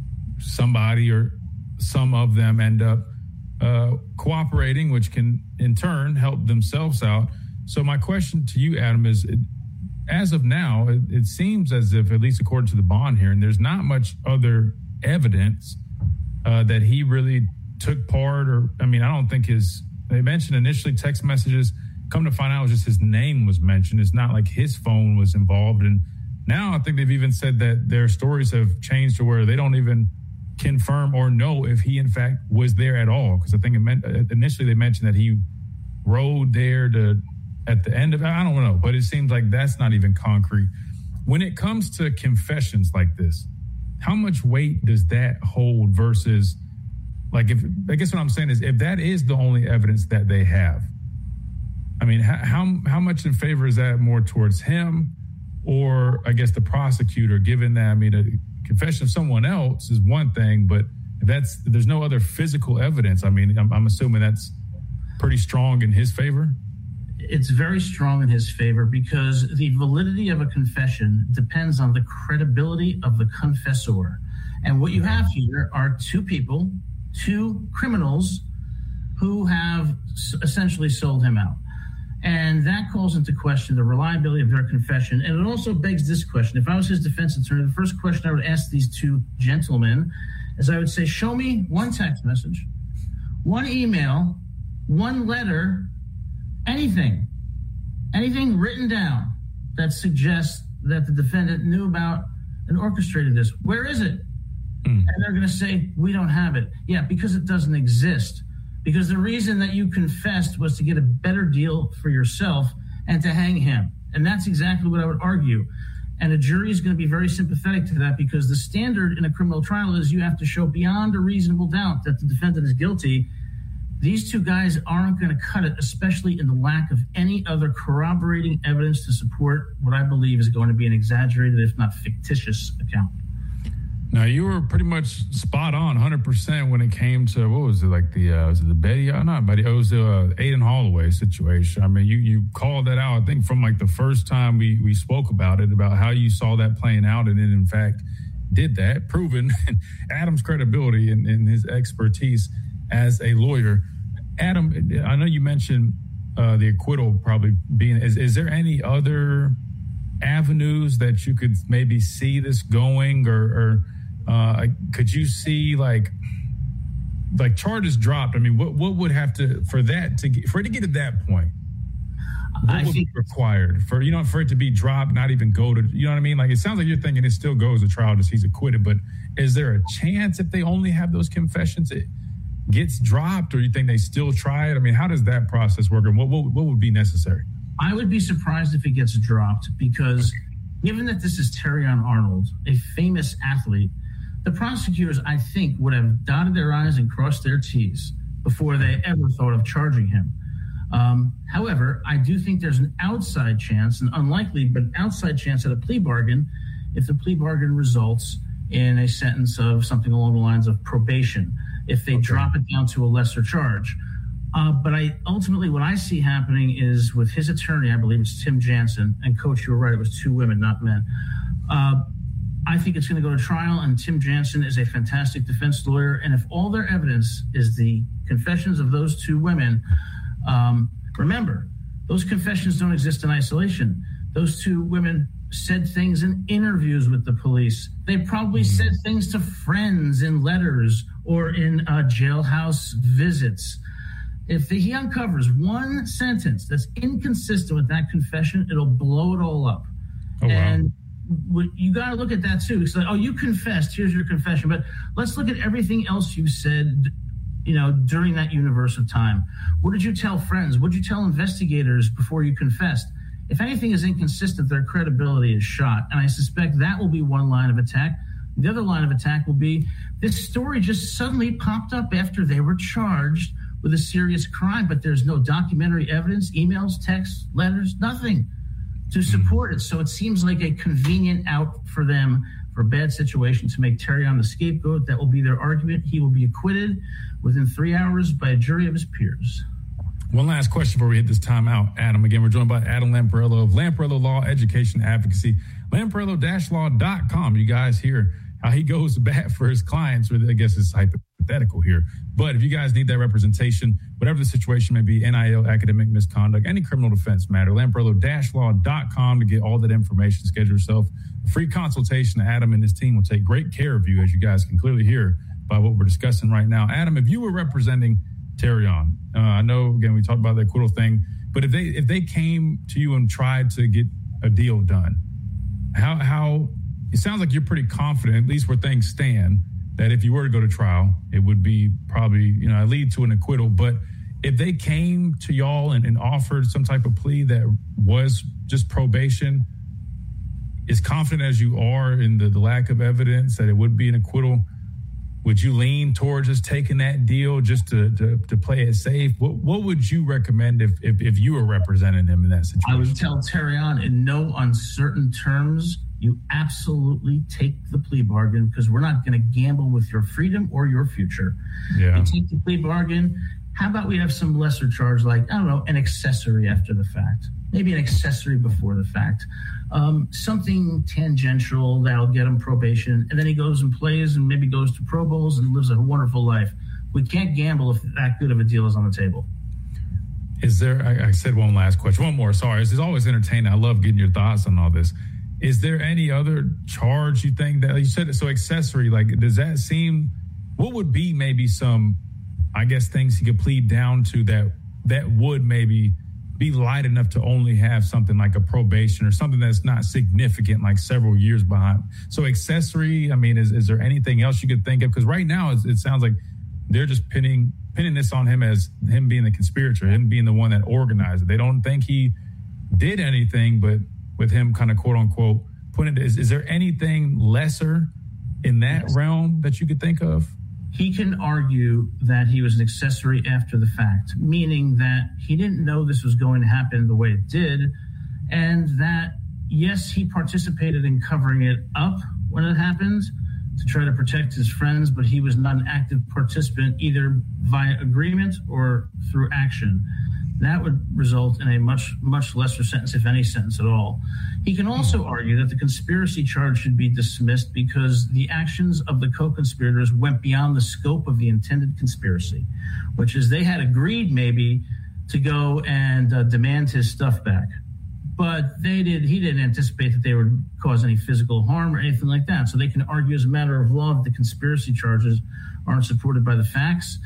Somebody or some of them end up uh, cooperating, which can in turn help themselves out. So my question to you, Adam, is as of now, it, it seems as if, at least according to the bond hearing, there's not much other evidence uh, that he really took part or, I mean, I don't think his, they mentioned initially text messages, come to find out it was just his name was mentioned. It's not like his phone was involved. And now I think they've even said that their stories have changed to where they don't even confirm or know if he in fact was there at all. Because I think it meant, initially they mentioned that he rode there to at the end of it. I don't know, but it seems like that's not even concrete. When it comes to confessions like this, how much weight does that hold versus like if I guess what I'm saying is if that is the only evidence that they have, I mean, how how, how much in favor is that more towards him or I guess the prosecutor, given that, I mean, a confession of someone else is one thing, but if that's, there's no other physical evidence. I mean, I'm, I'm assuming that's pretty strong in his favor. It's very strong in his favor because the validity of a confession depends on the credibility of the confessor. And what you have here are two people, two criminals who have essentially sold him out. And that calls into question the reliability of their confession. And it also begs this question. If I was his defense attorney, the first question I would ask these two gentlemen is I would say, show me one text message, one email, one letter, anything, anything written down that suggests that the defendant knew about and orchestrated this. Where is it? Mm. And they're going to say, we don't have it. Yeah, because it doesn't exist. Because the reason that you confessed was to get a better deal for yourself and to hang him. And that's exactly what I would argue. And a jury is going to be very sympathetic to that because the standard in a criminal trial is you have to show beyond a reasonable doubt that the defendant is guilty. These two guys aren't going to cut it, especially in the lack of any other corroborating evidence to support what I believe is going to be an exaggerated, if not fictitious, account. Now, you were pretty much spot on, one hundred percent when it came to, what was it, like the, uh, was it the Betty, uh, not Betty, it was the uh, Aiden Holloway situation. I mean, you you called that out, I think, from like the first time we, we spoke about it, about how you saw that playing out, and then, in fact, did that, proven Adam's credibility and, and his expertise as a lawyer. Adam, I know you mentioned uh, the acquittal probably being, is, is there any other avenues that you could maybe see this going, or, or uh, could you see like like charges dropped? I mean, what what would have to for that to get, for it to get to that point? What I would think, be required for you know for it to be dropped, not even go to you know what I mean? Like it sounds like you're thinking it still goes to trial, just he's acquitted. But is there a chance if they only have those confessions, it gets dropped, or you think they still try it? I mean, how does that process work, and what what, what would be necessary? I would be surprised if it gets dropped because given that this is Terrion Arnold, a famous athlete, the prosecutors, I think, would have dotted their I's and crossed their T's before they ever thought of charging him. Um, however, I do think there's an outside chance, an unlikely but an outside chance at a plea bargain if the plea bargain results in a sentence of something along the lines of probation if they okay. drop it down to a lesser charge. Uh, but I ultimately, what I see happening is with his attorney, I believe it's Tim Jansen, and Coach, you were right, it was two women, not men. Uh, I think it's going to go to trial, and Tim Jansen is a fantastic defense lawyer. And if all their evidence is the confessions of those two women, um, remember, those confessions don't exist in isolation. Those two women said things in interviews with the police. They probably mm-hmm. said things to friends in letters or in uh, jailhouse visits. If the, he uncovers one sentence that's inconsistent with that confession, it'll blow it all up. Oh, and wow. You got to look at that too. It's like, oh, you confessed. Here's your confession. But let's look at everything else you said, you know, during that universe of time. What did you tell friends? What did you tell investigators before you confessed? If anything is inconsistent, their credibility is shot. And I suspect that will be one line of attack. The other line of attack will be this story just suddenly popped up after they were charged with a serious crime, but there's no documentary evidence, emails, texts, letters, nothing to support it. So it seems like a convenient out for them for a bad situation to make Terrion the scapegoat. That will be their argument. He will be acquitted within three hours by a jury of his peers. One last question before we hit this time out, Adam. Again, we're joined by Adam Lamparello of Lamparello Law Education Advocacy, lamparello dash law dot com. You guys hear how he goes to bat for his clients, or I guess it's hypothetical here. But if you guys need that representation, whatever the situation may be, N I L, academic misconduct, any criminal defense matter, lamparello dash law dot com to get all that information. Schedule yourself a free consultation. Adam and his team will take great care of you, as you guys can clearly hear by what we're discussing right now. Adam, if you were representing Terrion, uh, I know, again, we talked about the acquittal thing, but if they if they came to you and tried to get a deal done, how how it sounds like you're pretty confident, at least where things stand, that if you were to go to trial, it would be probably, you know, lead to an acquittal. But if they came to y'all and, and offered some type of plea that was just probation, as confident as you are in the, the lack of evidence that it would be an acquittal, would you lean towards just taking that deal just to to, to play it safe? What what would you recommend if, if if you were representing him in that situation? I would tell Terrion in no uncertain terms, you absolutely take the plea bargain, because we're not going to gamble with your freedom or your future. Yeah. You take the plea bargain. How about we have some lesser charge, like, I don't know, an accessory after the fact, maybe an accessory before the fact, um, something tangential that'll get him probation. And then he goes and plays and maybe goes to Pro Bowls and lives a wonderful life. We can't gamble if that good of a deal is on the table. Is there, I, I said one last question, one more, sorry. This is always entertaining. I love getting your thoughts on all this. Is there any other charge you think that you said it? So accessory, like, does that seem, what would be maybe some, I guess, things he could plead down to that that would maybe be light enough to only have something like a probation or something that's not significant, like several years behind? So accessory, I mean, is, is there anything else you could think of? Because right now it, it sounds like they're just pinning pinning this on him as him being the conspirator, him being the one that organized it. They don't think he did anything, but with him kind of quote unquote putting it, is, is there anything lesser in that yes. realm that you could think of? He can argue that he was an accessory after the fact, meaning that he didn't know this was going to happen the way it did, and that, yes, he participated in covering it up when it happened to try to protect his friends, but he was not an active participant either via agreement or through action. That would result in a much, much lesser sentence, if any sentence at all. He can also argue that the conspiracy charge should be dismissed because the actions of the co-conspirators went beyond the scope of the intended conspiracy, which is they had agreed maybe to go and uh, demand his stuff back. But they did. He didn't anticipate that they would cause any physical harm or anything like that. So they can argue as a matter of law that the conspiracy charges aren't supported by the facts.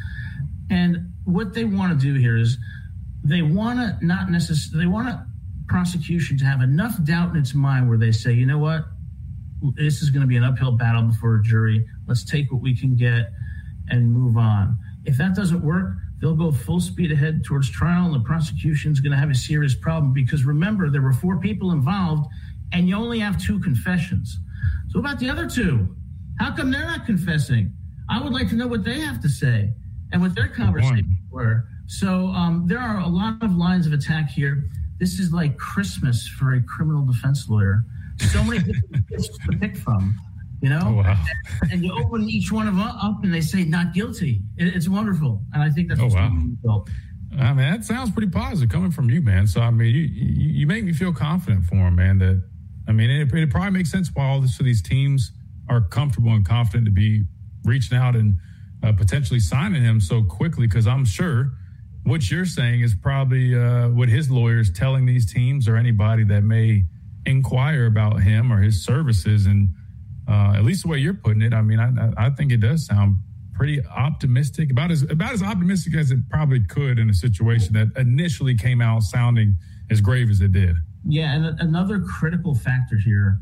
And what they want to do here is they want to not necessarily, they want a prosecution to have enough doubt in its mind where they say, you know what, this is going to be an uphill battle before a jury. Let's take what we can get and move on. If that doesn't work, they'll go full speed ahead towards trial, and the prosecution's going to have a serious problem because remember, there were four people involved and you only have two confessions. So about the other two, how come they're not confessing? I would like to know what they have to say and what their conversations were. So um, there are a lot of lines of attack here. This is like Christmas for a criminal defense lawyer. So many different gifts to pick from. You know, oh, wow. and, and you open each one of them up, and they say not guilty. It, it's wonderful, and I think that's oh what's wow. built. I mean, that sounds pretty positive coming from you, man. So I mean, you you, you make me feel confident for him, man. That I mean, it, it probably makes sense why all this, so these teams are comfortable and confident to be reaching out and uh, potentially signing him so quickly. Because I'm sure what you're saying is probably uh, what his lawyers telling these teams or anybody that may inquire about him or his services. And Uh, at least the way you're putting it, I mean, I, I think it does sound pretty optimistic, about as about as optimistic as it probably could in a situation that initially came out sounding as grave as it did. Yeah, and another critical factor here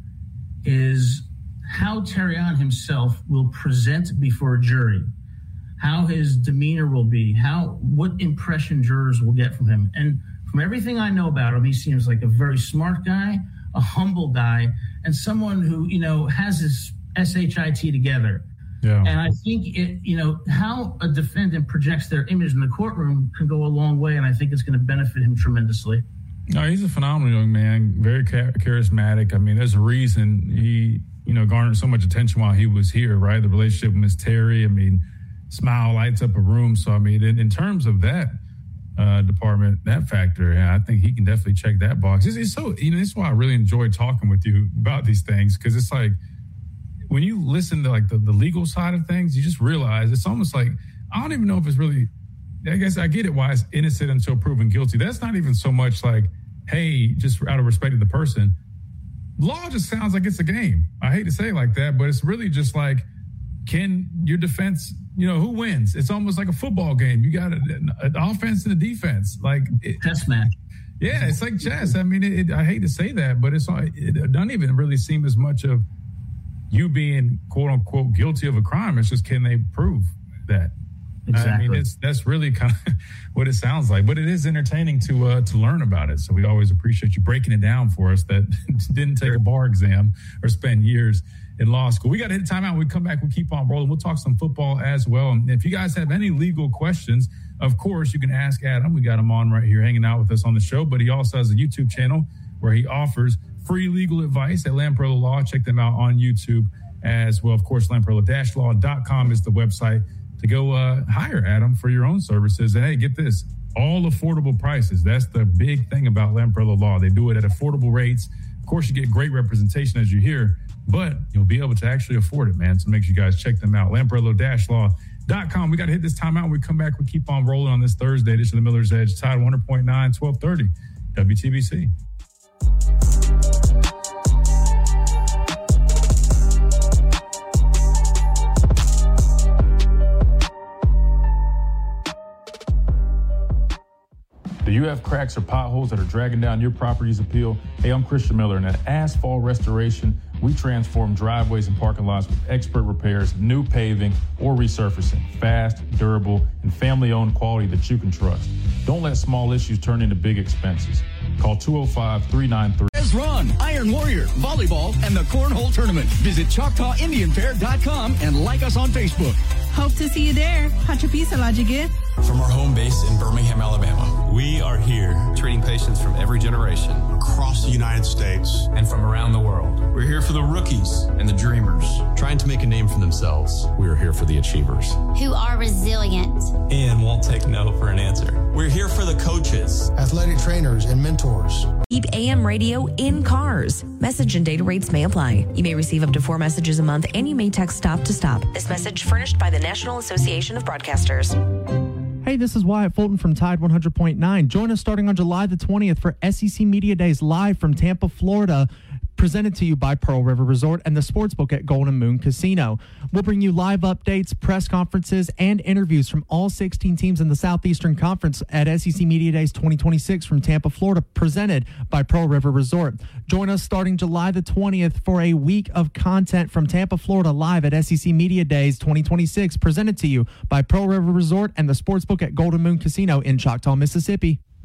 is how Terrion himself will present before a jury, how his demeanor will be, how what impression jurors will get from him. And from everything I know about him, he seems like a very smart guy, a humble guy, and someone who, you know, has his S H I T together. Yeah. And I think, it, you know, how a defendant projects their image in the courtroom can go a long way, and I think it's going to benefit him tremendously. No, he's a phenomenal young man, very charismatic. I mean, there's a reason he, you know, garnered so much attention while he was here, right? The relationship with Miss Terry, I mean, smile lights up a room. So, I mean, in, in terms of that, Uh, department, that factor, yeah, I think he can definitely check that box. It's, it's so, you know, this is why I really enjoy talking with you about these things, because it's like when you listen to like the, the legal side of things, you just realize it's almost like, I don't even know if it's really, I guess I get it why it's innocent until proven guilty. That's not even so much like, hey, just out of respect to the person. Law just sounds like it's a game. I hate to say it like that, but it's really just like, can your defense, you know, who wins? It's almost like a football game. You got an, an offense and a defense. Like it, chess match. Yeah, it's like chess. I mean, it, it, I hate to say that, but it's it doesn't even really seem as much of you being quote unquote guilty of a crime. It's just, can they prove that? Exactly. I mean, it's that's really kind of what it sounds like. But it is entertaining to uh, to learn about it. So we always appreciate you breaking it down for us that didn't take a bar exam or spend years in law school. We got to hit time out. When we come back, we'll keep on rolling. We'll talk some football as well. And if you guys have any legal questions, of course, you can ask Adam. We got him on right here hanging out with us on the show. But he also has a YouTube channel where he offers free legal advice at Lamparello Law. Check them out on YouTube as well. Of course, Lamparello Law dot com is the website to go uh, hire Adam for your own services. And hey, get this, all affordable prices. That's the big thing about Lamparello Law. They do it at affordable rates. Of course, you get great representation as you hear, but you'll be able to actually afford it, man. So make sure you guys check them out. Lamparello Law dot com. We got to hit this time out. When we come back, we keep on rolling on this Thursday. This is the Miller's Edge, Tide one hundred point nine, twelve thirty, W T B C. Do you have cracks or potholes that are dragging down your property's appeal? Hey, I'm Christian Miller, and at Asphalt Restoration, we transform driveways and parking lots with expert repairs, new paving, or resurfacing. Fast, durable, and family-owned quality that you can trust. Don't let small issues turn into big expenses. Call two oh five, three nine three. Run, Iron Warrior, Volleyball, and the Cornhole Tournament. Visit Choctaw Indian Fair dot com and like us on Facebook. Hope to see you there. Hachapisa Lajige. From our home base in Birmingham, Alabama, we are here treating patients from every generation across the United States and from around the world. We're here for the rookies and the dreamers, trying to make a name for themselves. We are here for the achievers, who are resilient and won't take no for an answer. We're here for the coaches, athletic trainers, and mentors. Keep A M radio in cars. Message and data rates may apply. You may receive up to four messages a month, and you may text stop to stop. This message furnished by the National Association of Broadcasters. Hey, this is Wyatt Fulton from Tide one hundred point nine. Join us starting on July the twentieth for S E C Media Days live from Tampa, Florida, presented to you by Pearl River Resort and the Sportsbook at Golden Moon Casino. We'll bring you live updates, press conferences, and interviews from all sixteen teams in the Southeastern Conference at S E C Media Days twenty twenty-six from Tampa, Florida, presented by Pearl River Resort. Join us starting July the twentieth for a week of content from Tampa, Florida, live at S E C Media Days twenty twenty-six, presented to you by Pearl River Resort and the Sportsbook at Golden Moon Casino in Choctaw, Mississippi.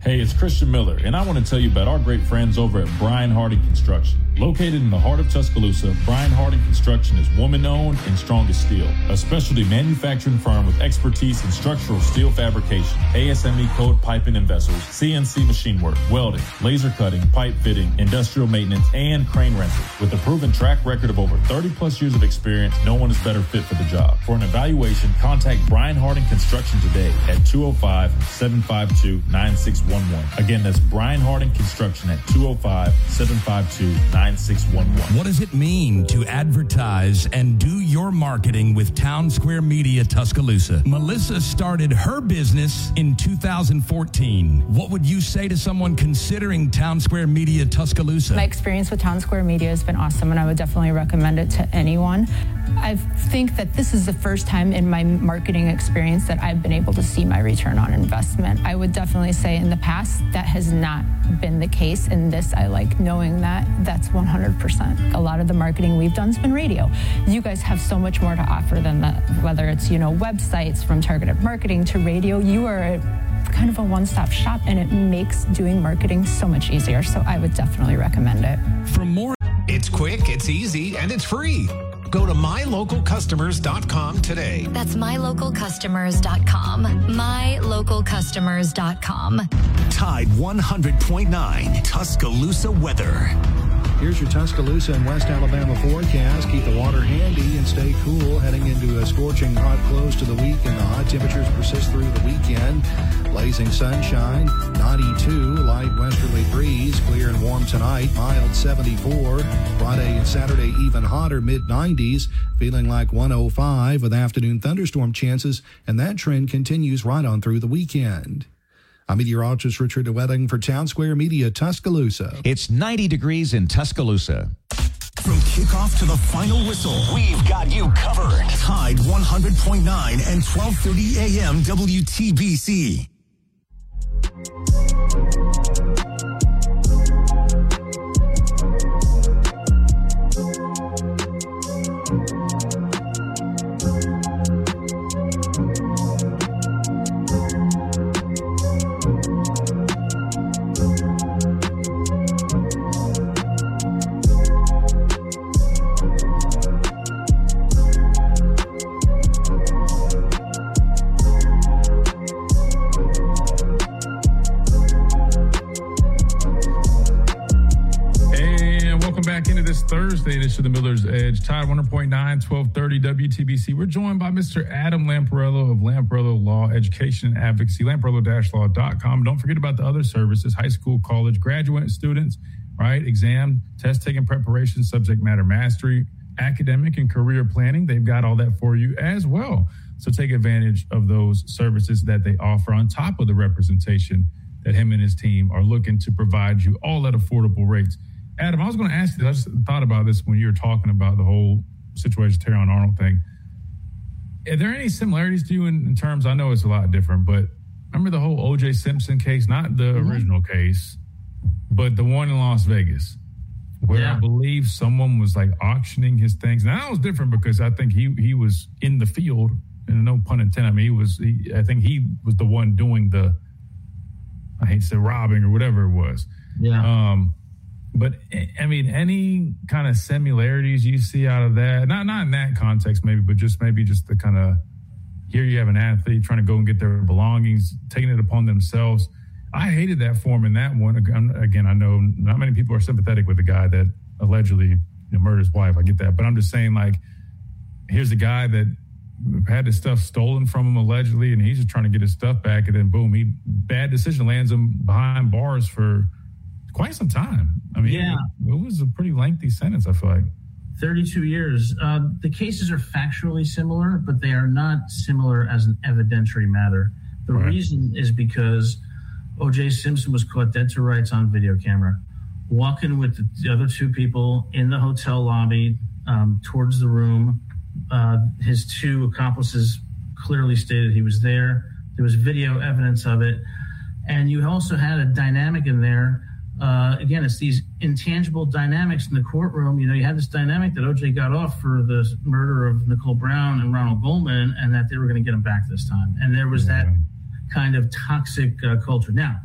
Hey, it's Christian Miller, and I want to tell you about our great friends over at Brian Harding Construction. Located in the heart of Tuscaloosa, Brian Harding Construction is woman-owned and strong as steel, a specialty manufacturing firm with expertise in structural steel fabrication, A S M E code piping and vessels, C N C machine work, welding, laser cutting, pipe fitting, industrial maintenance, and crane rentals. With a proven track record of over thirty plus years of experience, no one is better fit for the job. For an evaluation, contact Brian Harding Construction today at two oh five, seven five two, nine six one one. Again, that's Brian Harding Construction at two oh five, seven five two, nine six one one. What does it mean to advertise and do your marketing with Town Square Media Tuscaloosa? Melissa started her business in two thousand fourteen. What would you say to someone considering Town Square Media Tuscaloosa? My experience with Town Square Media has been awesome, and I would definitely recommend it to anyone. I think that this is the first time in my marketing experience that I've been able to see my return on investment. I would definitely say in the past that has not been the case. In this, I like knowing that that's one hundred percent. A lot of the marketing we've done has been radio. You guys have so much more to offer than that, whether it's, you know, websites, from targeted marketing to radio. You are a kind of a one-stop shop, and it makes doing marketing so much easier. So I would definitely recommend it. For more, it's quick, it's easy, and it's free. Go to my local customers dot com today. That's my local customers dot com. my local customers dot com. Tide one hundred point nine Tuscaloosa weather. Here's your Tuscaloosa and West Alabama forecast. Keep the water handy and stay cool heading into a scorching hot close to the week, and the hot temperatures persist through the weekend. Blazing sunshine, ninety-two, light westerly breeze, clear and warm tonight, mild seventy-four. Friday and Saturday even hotter, mid nineties, feeling like one oh five with afternoon thunderstorm chances, and that trend continues right on through the weekend. I'm meteorologist Richard DeWetting for Town Square Media Tuscaloosa. It's ninety degrees in Tuscaloosa. From kickoff to the final whistle, we've got you covered. Tide one hundred point nine and twelve thirty a.m. W T B C. Thursday edition of the Miller's Edge, Tide one hundred point nine, twelve thirty W T B C. We're joined by Mister Adam Lamparello of Lamparello Law Education and Advocacy, lamparello dash law dot com. Don't forget about the other services, high school, college, graduate students, right? Exam, test taking preparation, subject matter mastery, academic and career planning. They've got all that for you as well. So take advantage of those services that they offer on top of the representation that him and his team are looking to provide you all at affordable rates. Adam, I was going to ask you, I just thought about this when you were talking about the whole situation, Terrion Arnold thing. Are there any similarities to you in, in terms, I know it's a lot different, but remember the whole O J Simpson case, not the mm-hmm. original case, but the one in Las Vegas, where yeah. I believe someone was like auctioning his things. Now that was different because I think he he was in the field, and no pun intended, I mean, he was, he, I think he was the one doing the, I hate to say robbing or whatever it was. Yeah. Um, But, I mean, any kind of similarities you see out of that, not not in that context maybe, but just maybe just the kind of, here you have an athlete trying to go and get their belongings, taking it upon themselves. I hated that form in that one. Again, I know not many people are sympathetic with the guy that allegedly you know, murdered his wife. I get that. But I'm just saying, like, here's a guy that had his stuff stolen from him allegedly, and he's just trying to get his stuff back, and then boom, he bad decision lands him behind bars for quite some time. I mean, yeah. it, it was a pretty lengthy sentence, I feel like. thirty-two years. Uh, the cases are factually similar, but they are not similar as an evidentiary matter. The right. reason is because O J Simpson was caught dead to rights on video camera, walking with the, the other two people in the hotel lobby um, towards the room. Uh, his two accomplices clearly stated he was there. There was video evidence of it. And you also had a dynamic in there. Uh, again, it's these intangible dynamics in the courtroom. You know, you had this dynamic that O J got off for the murder of Nicole Brown and Ronald Goldman, and that they were going to get him back this time. And there was yeah. that kind of toxic uh, culture. Now,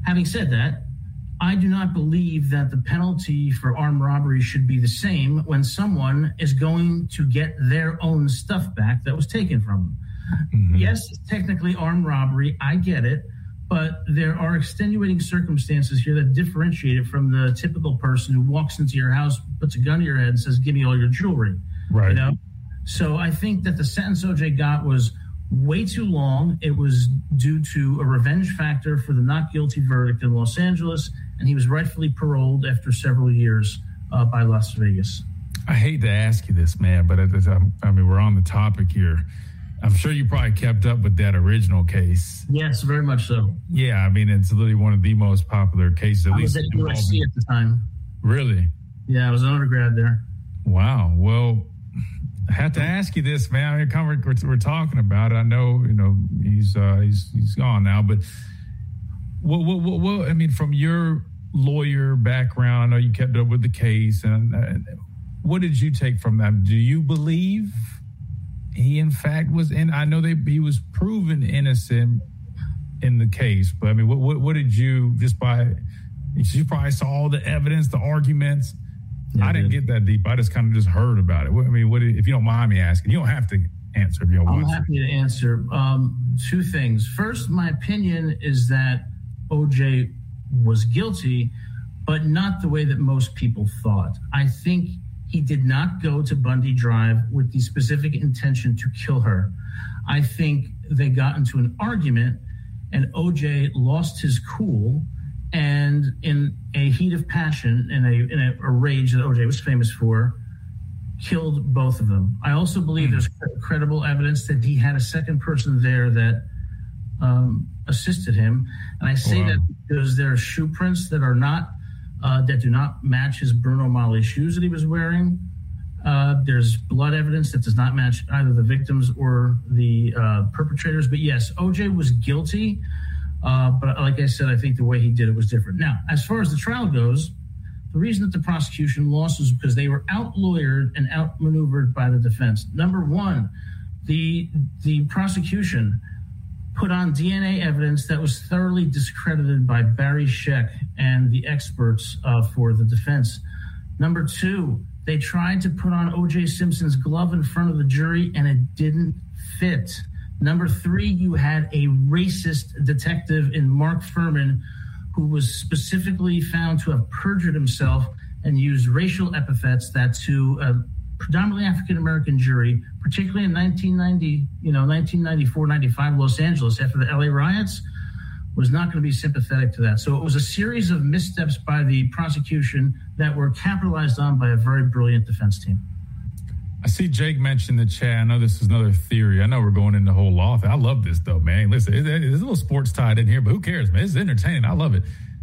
Having said that, I do not believe that the penalty for armed robbery should be the same when someone is going to get their own stuff back that was taken from them. Mm-hmm. Yes, it's technically armed robbery. I get it. But there are extenuating circumstances here that differentiate it from the typical person who walks into your house, puts a gun to your head and says, give me all your jewelry. Right. You know? So I think that the sentence O J got was way too long. It was due to a revenge factor for the not guilty verdict in Los Angeles, and he was rightfully paroled after several years uh, by Las Vegas. I hate to ask you this, man, but I mean, we're on the topic here. I'm sure you probably kept up with that original case. Yes, very much so. Yeah, I mean, it's literally one of the most popular cases. At I least was at U S C at the time. Really? Yeah, I was an undergrad there. Wow. Well, I have to ask you this, man. I mean, we're, we're talking about it. I know, you know, he's uh, he's he's gone now, but what, what, what, what, I mean, from your lawyer background, I know you kept up with the case, and uh, what did you take from that? Do you believe he, in fact, was in? I know that he was proven innocent in the case, but I mean, what, what, what did you just by? You probably saw all the evidence, the arguments. Yeah, I didn't get that deep. I just kind of just heard about it. What, I mean, what if you don't mind me asking? You don't have to answer if you don't want to. I'm happy to answer. Um, two things. First, my opinion is that O J was guilty, but not the way that most people thought. I think he did not go to Bundy Drive with the specific intention to kill her. I think they got into an argument, and O J lost his cool, and in a heat of passion, in a in a, a rage that O J was famous for, killed both of them. I also believe mm. there's credible evidence that he had a second person there that um, assisted him. And I say wow. that because there are shoe prints that are not, uh, that do not match his Bruno Magli shoes that he was wearing. Uh, there's blood evidence that does not match either the victims or the uh, perpetrators. But yes, O J was guilty. Uh, but like I said, I think the way he did it was different. Now, as far as the trial goes, the reason that the prosecution lost was because they were out-lawyered and outmaneuvered by the defense. Number one, the the prosecution put on D N A evidence that was thoroughly discredited by Barry Scheck and the experts uh, for the defense. Number two, they tried to put on O J Simpson's glove in front of the jury, and it didn't fit. Number three, you had a racist detective in Mark Furman who was specifically found to have perjured himself and used racial epithets that to a predominantly African-American jury, particularly in nineteen ninety, you know, nineteen ninety-four, ninety-five Los Angeles after the L A riots, was not going to be sympathetic to that. So it was a series of missteps by the prosecution that were capitalized on by a very brilliant defense team. I see Jake mention the chat. I know this is another theory. I know we're going into the whole law thing. I love this, though, man. Listen, there's a little sports tied in here, but who cares, man? It's entertaining. I love it.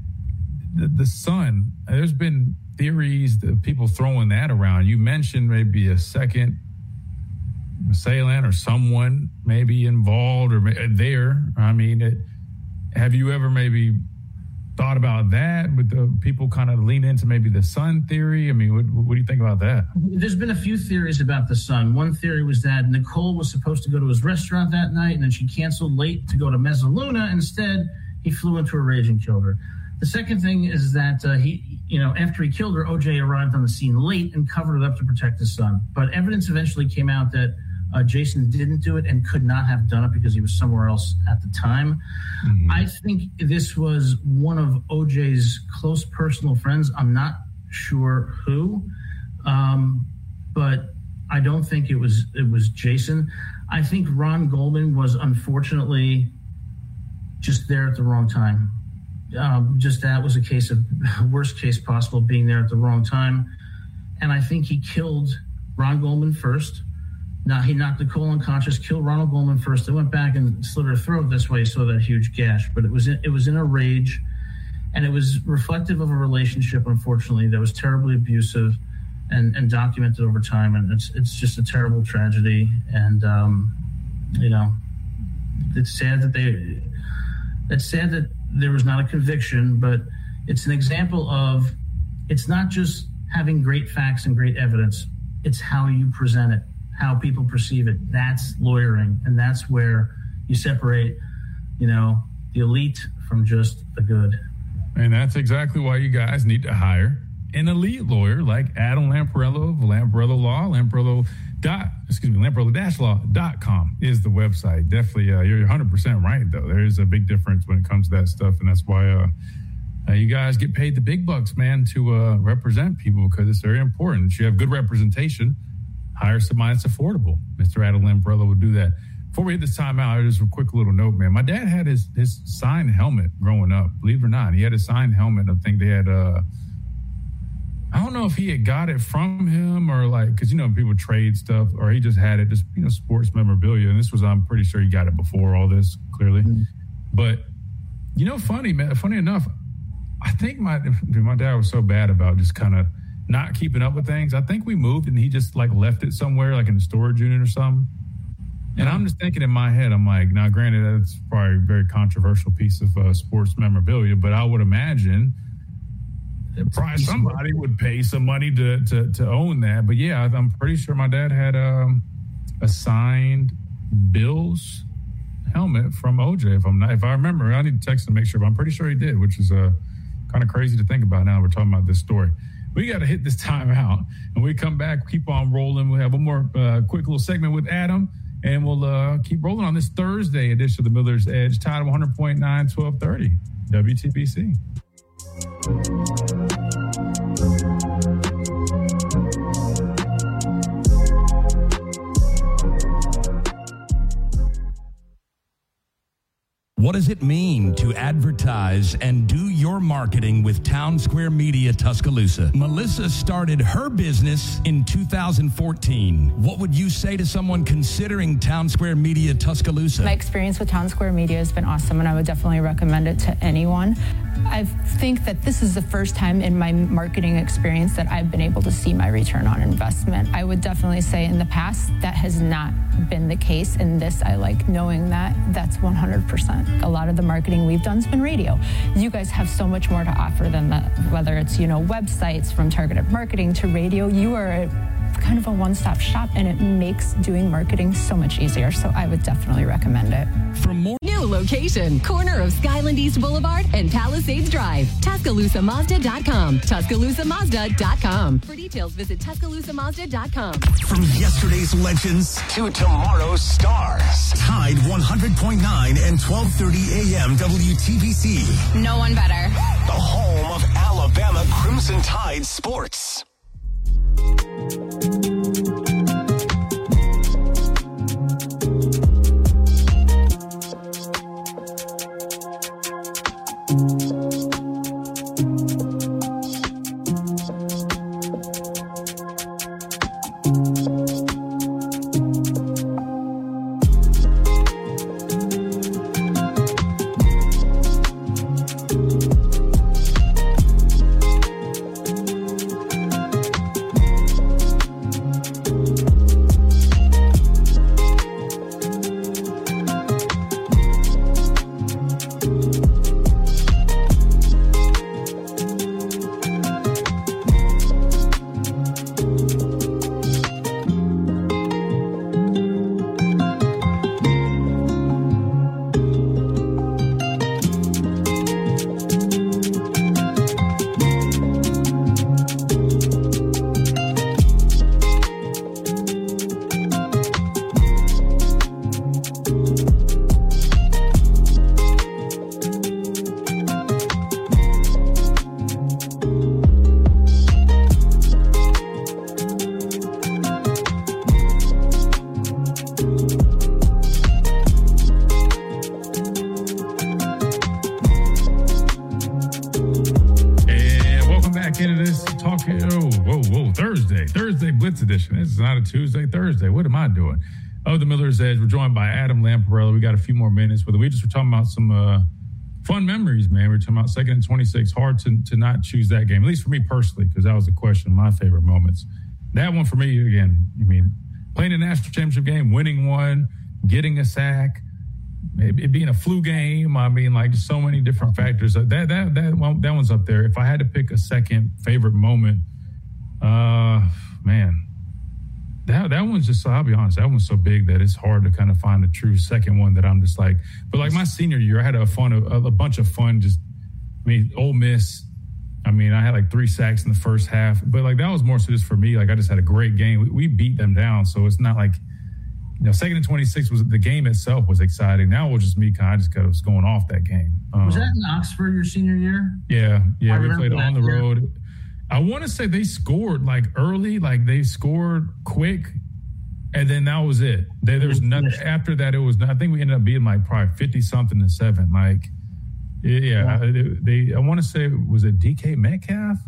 The, the Sun, there's been theories of people throwing that around. You mentioned maybe a second assailant or someone maybe involved or there. I mean, it, have you ever maybe thought about that with the people kind of lean into maybe the Sun theory? I mean, what, what do you think about that? There's been a few theories about the Sun. One theory was that Nicole was supposed to go to his restaurant that night, and then she canceled late to go to Mezzaluna. Instead, he flew into a rage and killed her. The second thing is that uh, he, you know, after he killed her, O J arrived on the scene late and covered it up to protect his son. But evidence eventually came out that Uh, Jason didn't do it and could not have done it because he was somewhere else at the time. Mm-hmm. I think this was one of O J's close personal friends. I'm not sure who, um, but I don't think it was it was Jason. I think Ron Goldman was unfortunately just there at the wrong time. Um, just that was a case of worst case possible, being there at the wrong time. And I think he killed Ron Goldman first. Now, he knocked Nicole unconscious, killed Ronald Goldman first. They went back and slit her throat. This way, saw that huge gash. But it was in, it was in a rage, and it was reflective of a relationship, unfortunately, that was terribly abusive and, and documented over time. And it's it's just a terrible tragedy. And um, you know, it's sad that they. It's sad that there was not a conviction, but it's an example of it's not just having great facts and great evidence. It's how you present it, how people perceive it. That's lawyering, and that's where you separate, you know, the elite from just the good. And that's exactly why you guys need to hire an elite lawyer like Adam Lamparello of Lamparello Law. Lamparello dot excuse me, Lamparello dash law dot com is the website. Definitely, uh, you're one hundred percent right, though. There is a big difference when it comes to that stuff, and that's why uh, uh, you guys get paid the big bucks, man, to uh, represent people, because it's very important. If you have good representation, hire somebody that's affordable. Mister Adam Lamparello would do that. Before we hit this time out, just a quick little note, man. My dad had his his signed helmet growing up. Believe it or not, he had a signed helmet. I think they had uh I don't know if he had got it from him or like, because, you know, people trade stuff, or he just had it, just, you know, sports memorabilia. And this was, I'm pretty sure he got it before all this, clearly. Mm-hmm. But, you know, funny, man, funny enough, I think my my dad was so bad about just kind of not keeping up with things. I think we moved and he just like left it somewhere, like in the storage unit or something. And I'm just thinking in my head, I'm like, now, granted, that's probably a very controversial piece of uh, sports memorabilia, but I would imagine probably somebody would pay some money to, to, to own that. But yeah, I'm pretty sure my dad had um, a signed Bills helmet from O J. If I'm not, if I remember, I need to text him to make sure, but I'm pretty sure he did, which is uh, kind of crazy to think about now we're talking about this story. We got to hit this time out. And we come back, keep on rolling. We'll have one more uh, quick little segment with Adam, and we'll uh, keep rolling on this Thursday edition of the Miller's Edge, Tide one hundred point nine, twelve thirty, W T B C. What does it mean to advertise and do your marketing with Town Square Media Tuscaloosa? Melissa started her business in two thousand fourteen. What would you say to someone considering Town Square Media Tuscaloosa? My experience with Town Square Media has been awesome, and I would definitely recommend it to anyone. I think that this is the first time in my marketing experience that I've been able to see my return on investment. I would definitely say in the past that has not been the case. In this, I like knowing that that's one hundred percent. A lot of the marketing we've done has been radio. You guys have so much more to offer than that, whether it's, you know, websites, from targeted marketing to radio. You are a, kind of a one-stop shop, and it makes doing marketing so much easier. So I would definitely recommend it. For more new location, corner of Skyland East Boulevard and Palisades Drive, Tuscaloosa Mazda dot com, Tuscaloosa Mazda dot com. For details, visit Tuscaloosa Mazda dot com. From yesterday's legends to tomorrow's stars, Tide one hundred point nine and twelve thirty a.m. W T B C. No one better. The home of Alabama Crimson Tide sports. Edition. This is not a Tuesday, Thursday. What am I doing? Oh, the Miller's Edge. We're joined by Adam Lamparello. We got a few more minutes with it. We just were talking about some uh, fun memories, man. We were talking about second and twenty-six. Hard to, to not choose that game, at least for me personally, because that was the question. My favorite moments. That one for me, again, I mean, playing a national championship game, winning one, getting a sack, it, it being a flu game. I mean, like so many different factors. That that that one, that one's up there. If I had to pick a second favorite moment, uh, man. That that one's just, I'll be honest, that one's so big that it's hard to kind of find a true second one that I'm just like, but like my senior year, I had a fun, a, a bunch of fun, just I mean, Ole Miss, I mean, I had like three sacks in the first half, but like that was more so just for me. Like I just had a great game. We, we beat them down, so it's not like, you know, second and twenty-six was the game itself was exciting. Now it was just me kind of just kind of was going off that game. Um, was that in Oxford your senior year? Yeah, yeah, I we played on the year. road. I want to say they scored like early, like they scored quick, and then that was it. There, there was nothing after that. It was, I think we ended up being like probably fifty something to seven. Like, yeah, yeah. they. I want to say was it D K Metcalf,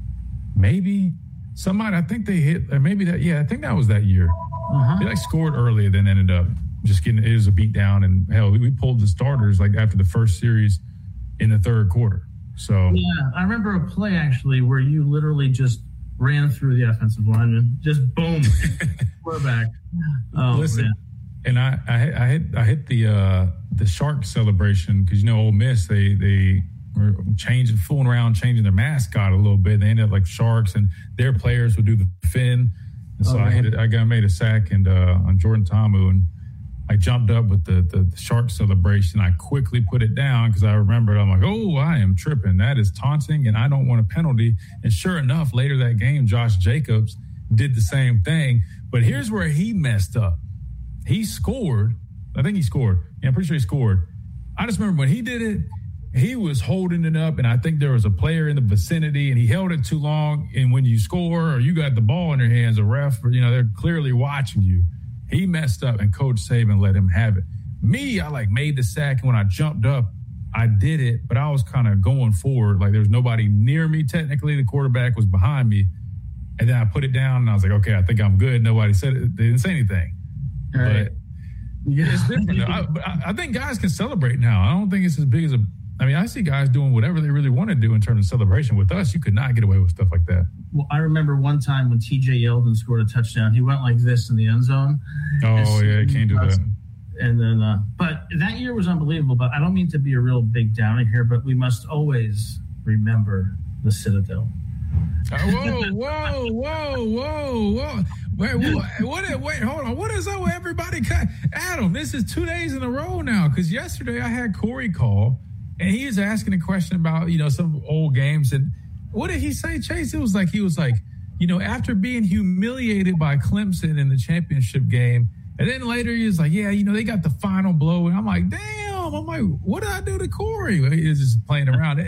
maybe somebody. I think they hit, or maybe that. Yeah, I think that was that year. Uh-huh. They like scored early, and then ended up just getting. It was a beat down, and hell, we, we pulled the starters like after the first series in the third quarter. So yeah, I remember a play actually where you literally just ran through the offensive lineman, just boom, quarterback. Oh, listen, man. and I, I, I hit, I hit the uh, the shark celebration because you know Ole Miss they they were changing, fooling around, changing their mascot a little bit. They ended up like sharks, and their players would do the fin. And so oh, I hit it. I got made a sack and uh, on Jordan Ta'amu, and I jumped up with the, the, the shark celebration. I quickly put it down because I remembered. I'm like, oh, I am tripping. That is taunting, and I don't want a penalty. And sure enough, later that game, Josh Jacobs did the same thing. But here's where he messed up. He scored. I think he scored. Yeah, I'm pretty sure he scored. I just remember when he did it, he was holding it up, and I think there was a player in the vicinity, and he held it too long. And when you score or you got the ball in your hands, a ref, you know, they're clearly watching you. He messed up, and Coach Saban let him have it. Me, I like made the sack, and when I jumped up, I did it, but I was kind of going forward. Like there was nobody near me. Technically, the quarterback was behind me, and then I put it down, and I was like, okay, I think I'm good. Nobody said it. They didn't say anything. All right. But yeah. It's different. I, but I, I think guys can celebrate now. I don't think it's as big as a. I mean, I see guys doing whatever they really want to do in terms of celebration. With us, you could not get away with stuff like that. Well, I remember one time when T J Yeldon scored a touchdown, he went like this in the end zone. Oh, yeah, he can't do that. And then, uh, but that year was unbelievable. But I don't mean to be a real big downer here, but we must always remember the Citadel. Uh, whoa, whoa, whoa, whoa, whoa. Wait, what, what, wait, hold on. What is up with everybody? Adam, this is two days in a row now, because yesterday I had Corey call, and he was asking a question about, you know, some old games. And what did he say, Chase? It was like, he was like, you know, after being humiliated by Clemson in the championship game, and then later he was like, yeah, you know, they got the final blow. And I'm like, damn. I'm like, what did I do to Corey? He was just playing around.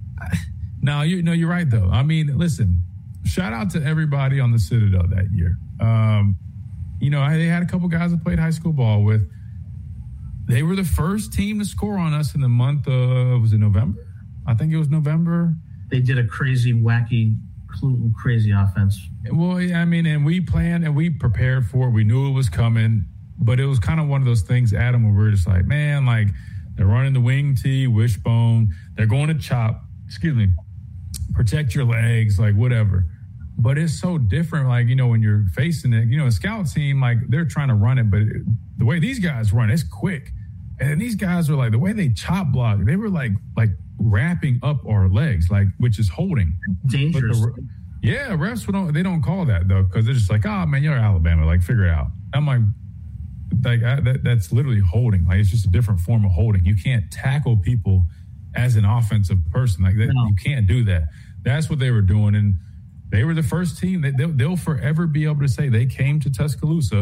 No, you know, you're right, though. I mean, listen, shout out to everybody on the Citadel that year. Um, you know, I, they had a couple guys I played high school ball with. They were the first team to score on us in the month of, was it November? I think it was November. They did a crazy, wacky, crazy offense. Well, yeah, I mean, and we planned and we prepared for it. We knew it was coming, but it was kind of one of those things, Adam, where we were just like, man, like they're running the wing tee, wishbone. They're going to chop, excuse me, protect your legs, like whatever. But it's so different, like, you know, when you're facing it, you know, a scout team, like they're trying to run it, but it, the way these guys run, it's quick. And these guys are like, the way they chop block, they were like, like wrapping up our legs, like, which is holding. Dangerous. The, yeah, refs, don't, they don't call that though, because they're just like, oh man, you're Alabama, like figure it out. I'm like, like I, that, that's literally holding. Like it's just a different form of holding. You can't tackle people as an offensive person like that. No. You can't do that. That's what they were doing. And they were the first team that they'll, they'll forever be able to say they came to Tuscaloosa,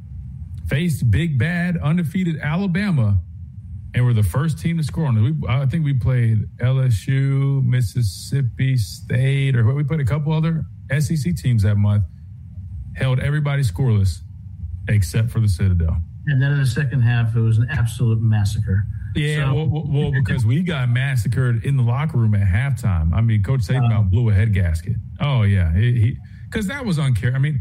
faced big, bad, undefeated Alabama, and were the first team to score on it. We, I think we played L S U, Mississippi State, or we played a couple other S E C teams that month, held everybody scoreless except for the Citadel. And then in the second half, it was an absolute massacre. Yeah, so, well, well, because we got massacred in the locker room at halftime. I mean, Coach Saban uh, blew a head gasket. Oh, yeah. He Because that was uncared. I mean,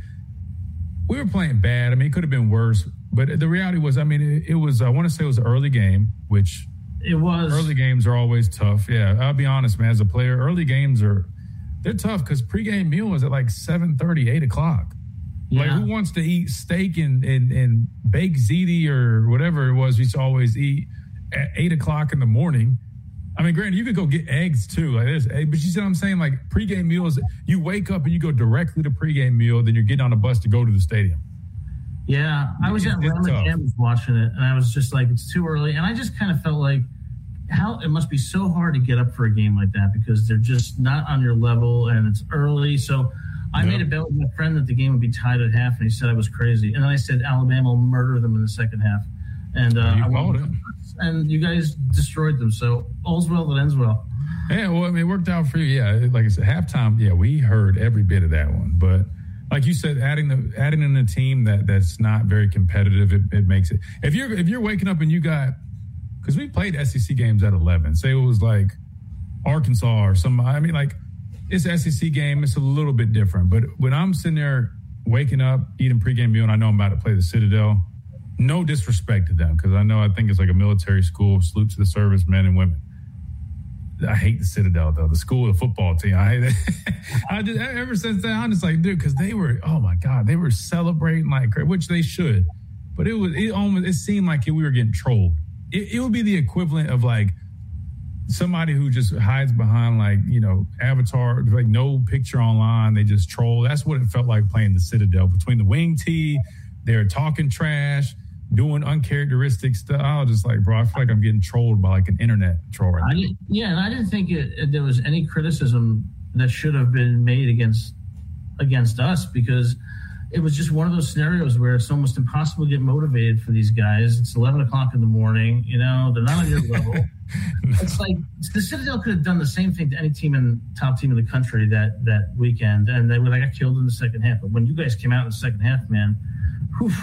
we were playing bad. I mean, it could have been worse. But the reality was, I mean, it, it was, I want to say it was an early game, which it was. Early games are always tough. Yeah, I'll be honest, man. As a player, early games are, they're tough because pregame meal is at like seven thirty, eight o'clock. Yeah. Like, who wants to eat steak and, and, and baked ziti or whatever it was we used to always eat at eight o'clock in the morning? I mean, granted, you could go get eggs too. Like this, but you see what I'm saying? Like, pregame meals, you wake up and you go directly to pregame meal, then you're getting on a bus to go to the stadium. Yeah, I was at Ramadan watching it, and I was just like, it's too early. And I just kind of felt like how it must be so hard to get up for a game like that because they're just not on your level and it's early. So I yep. made a bet with my friend that the game would be tied at half, and he said I was crazy. And then I said Alabama will murder them in the second half. And uh, you I called it. And you guys destroyed them. So all's well that ends well. Yeah, well, I mean, it worked out for you. Yeah, like I said, halftime, yeah, we heard every bit of that one. But like you said, adding the adding in a team that, that's not very competitive, it, it makes it. If you're if you're waking up and you got, because we played S E C games at eleven. Say it was like Arkansas or some. I mean, like it's an S E C game. It's a little bit different. But when I'm sitting there waking up, eating pregame meal, and I know I'm about to play the Citadel, no disrespect to them because I know I think it's like a military school. Salute to the servicemen and women. I hate the Citadel though. The school, the football team. I hate it. I just ever since then, I'm just like, dude, because they were, oh my god, they were celebrating like, which they should, but it was, it almost, it seemed like we were getting trolled. It, it would be the equivalent of like somebody who just hides behind like, you know, avatar, like no picture online. They just troll. That's what it felt like playing the Citadel between the wing tee. They're talking trash, doing uncharacteristic stuff. I was just like, bro, I feel like I'm getting trolled by like an internet troll right I now. didn't, yeah, and I didn't think it, it, there was any criticism that should have been made against against us because it was just one of those scenarios where it's almost impossible to get motivated for these guys. It's eleven o'clock in the morning. You know, they're not on your level. It's like the Citadel could have done the same thing to any team in top team in the country that that weekend, and they would have got killed in the second half. But when you guys came out in the second half, man, whew,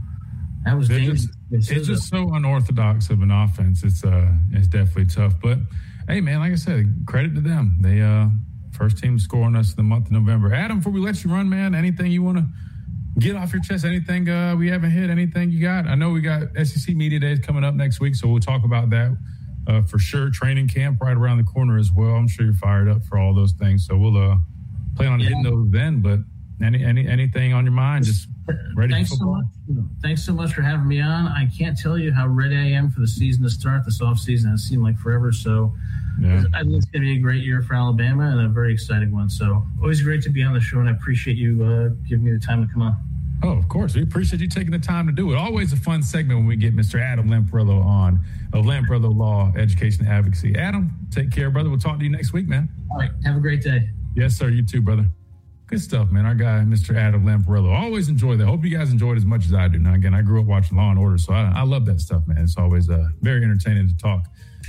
that was dangerous. Just, it's just so unorthodox of an offense. It's uh, it's definitely tough. But hey, man, like I said, credit to them. They uh, first team to score on us in the month of November. Adam, before we let you run, man, anything you want to get off your chest? Anything uh, we haven't hit? Anything you got? I know we got S E C Media Days coming up next week, so we'll talk about that uh, for sure. Training camp right around the corner as well. I'm sure you're fired up for all those things, so we'll uh, plan on yeah. hitting those then. But any any anything on your mind? Just ready Thanks for football? So much. Thanks so much for having me on. I can't tell you how ready I am for the season to start. This off season has seemed like forever, so. Yeah. I think it's going to be a great year for Alabama and a very exciting one. So always great to be on the show, and I appreciate you uh, giving me the time to come on. Oh, of course. We appreciate you taking the time to do it. Always a fun segment when we get Mister Adam Lamparello on of Lamparello Law Education Advocacy. Adam, take care, brother. We'll talk to you next week, man. All right. Have a great day. Yes, sir. You too, brother. Good stuff, man. Our guy, Mister Adam Lamparello. Always enjoy that. Hope you guys enjoyed as much as I do. Now, again, I grew up watching Law and Order, so I, I love that stuff, man. It's always uh, very entertaining to talk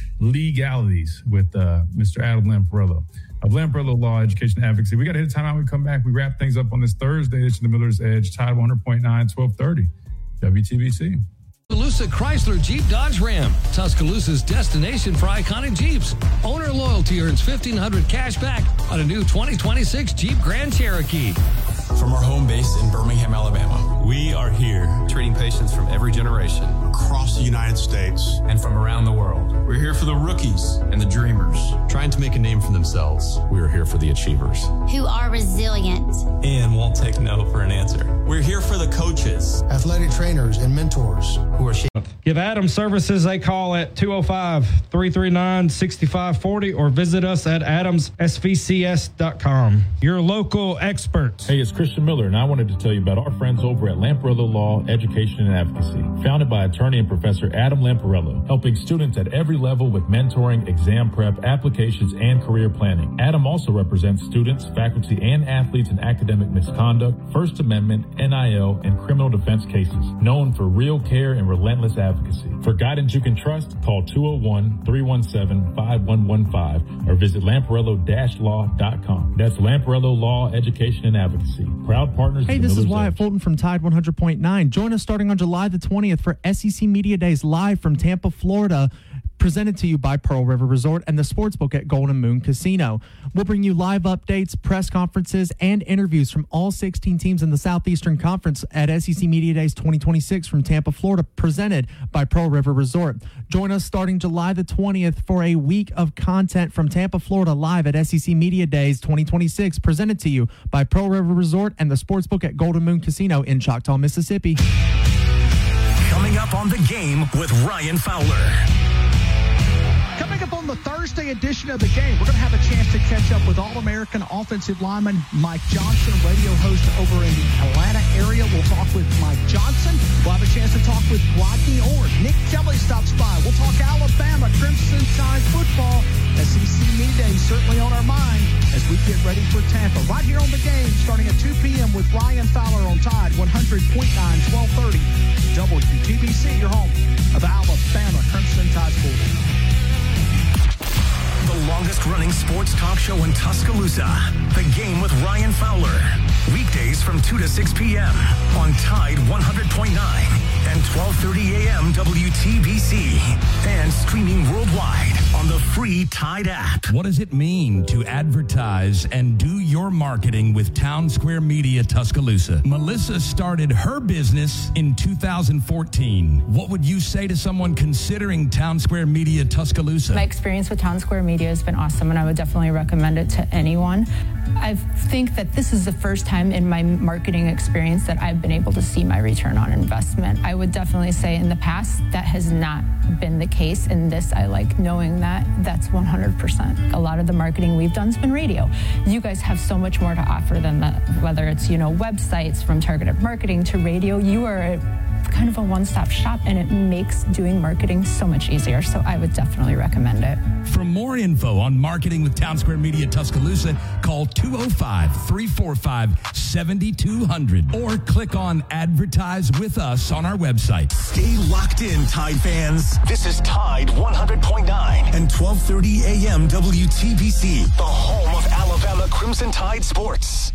legalities with uh, Mister Adam Lamparello of Lamparello Law Education Advocacy. We got to hit a timeout. When we come back, we wrap things up on this Thursday. It's the Miller's Edge, Tide one hundred point nine, twelve thirty, W T B C. Tuscaloosa Chrysler Jeep Dodge Ram, Tuscaloosa's destination for iconic Jeeps. Owner loyalty earns fifteen hundred dollars cash back on a new twenty twenty-six Jeep Grand Cherokee. From our home base in Birmingham, Alabama, we are here treating patients from every generation across the United States and from around the world. We're here for the rookies and the dreamers, trying to make a name for themselves. We are here for the achievers, who are resilient and won't take no for an answer. We're here for the coaches, athletic trainers, and mentors who are shaping. Give Adams Services a call at two oh five, three three nine, six five four oh or visit us at adams s v c s dot com. Your local experts. Hey, it's Christian Miller, and I wanted to tell you about our friends over at Lamparello Law Education and Advocacy, founded by attorney and Professor Adam Lamparello, helping students at every level with mentoring, exam prep, applications, and career planning. Adam also represents students, faculty, and athletes in academic misconduct, First Amendment, N I L, and criminal defense cases, known for real care and relentless advocacy. For guidance you can trust, call two oh one, three one seven, five one one five or visit lamparello dash law dot com. That's Lamparello Law Education and Advocacy. Proud partners. Hey, this is Wyatt Fulton from Tide one hundred point nine. Join us starting on July the twentieth for S E C Media Days live from Tampa, Florida. Presented to you by Pearl River Resort and the Sportsbook at Golden Moon Casino. We'll bring you live updates, press conferences, and interviews from all sixteen teams in the Southeastern Conference at S E C Media Days twenty twenty-six from Tampa, Florida, presented by Pearl River Resort. Join us starting July the twentieth for a week of content from Tampa, Florida, live at S E C Media Days twenty twenty-six, presented to you by Pearl River Resort and the Sportsbook at Golden Moon Casino in Choctaw, Mississippi. Coming up on The Game with Ryan Fowler. Coming up on The the Thursday edition of The Game, we're going to have a chance to catch up with All-American offensive lineman Mike Johnson, radio host over in the Atlanta area. We'll talk with Mike Johnson. We'll have a chance to talk with Rodney Orr. Nick Kelly stops by. We'll talk Alabama, Crimson Tide football. S E C Media Day certainly on our mind as we get ready for Tampa. Right here on The Game, starting at two p.m. with Ryan Fowler on Tide one hundred point nine, twelve thirty W T B C, your home of Alabama Crimson Tide sports. The longest running sports talk show in Tuscaloosa. The Game with Ryan Fowler. Weekdays from two to six p.m. on Tide one hundred point nine and twelve thirty a.m. W T B C. And streaming worldwide on the free Tide app. What does it mean to advertise and do your marketing with Town Square Media Tuscaloosa? Melissa started her business in two thousand fourteen. What would you say to someone considering Town Square Media Tuscaloosa? My experience with Town Square Media has been awesome, and I would definitely recommend it to anyone. I think that this is the first time in my marketing experience that I've been able to see my return on investment. I would definitely say in the past that has not been the case. In this, I like knowing that that's one hundred percent. A lot of the marketing we've done has been radio. You guys have so much more to offer than that, whether it's, you know, websites, from targeted marketing to radio. You are a kind of a one-stop shop, and it makes doing marketing so much easier. So I would definitely recommend it. For more info on marketing with Town Square Media Tuscaloosa, call two oh five, three four five, seven two zero zero or click on Advertise with Us on our website. Stay locked in, Tide fans. This is Tide one hundred point nine and twelve thirty a.m. W T B C, the home of Alabama Crimson Tide sports.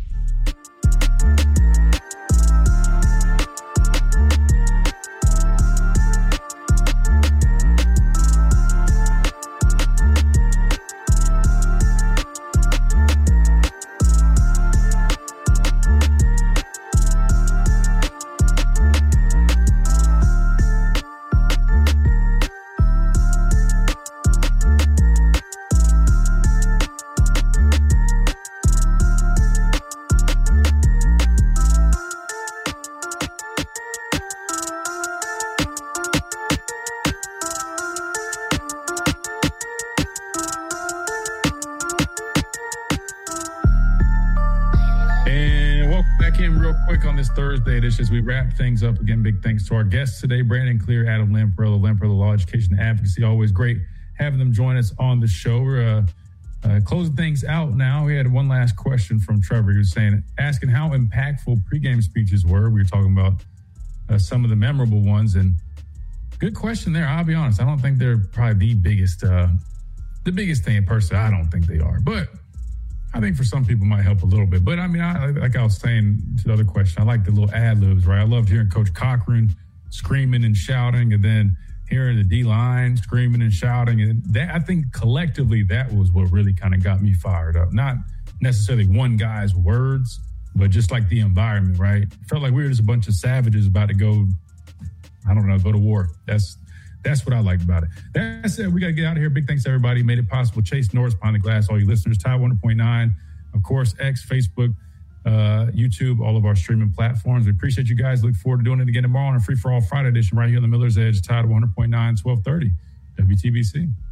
Thursday edition as we wrap things up. Again, big thanks to our guests today, Brandon Clear, Adam Lamparello, Lamparello Law Education Advocacy. Always great having them join us on the show. We're uh, uh, closing things out now. We had one last question from Trevor. He was saying, asking how impactful pregame speeches were. We were talking about uh, some of the memorable ones, and good question there. I'll be honest. I don't think they're probably the biggest, uh, the biggest thing in person. I don't think they are, but I think for some people it might help a little bit. But I mean, I, like I was saying to the other question, I like the little ad libs, right? I loved hearing Coach Cochran screaming and shouting, and then hearing the D-line screaming and shouting. And that, I think collectively, that was what really kind of got me fired up. Not necessarily one guy's words, but just like the environment, right? It felt like we were just a bunch of savages about to go, I don't know, go to war. That's That's what I liked about it. That said, we got to get out of here. Big thanks to everybody who made it possible. Chase Norris, Behind the Glass, all you listeners, Tide one hundred point nine, of course, X, Facebook, uh, YouTube, all of our streaming platforms. We appreciate you guys. Look forward to doing it again tomorrow on a Free for All Friday edition right here on the Miller's Edge, Tide one hundred point nine, twelve thirty W T B C.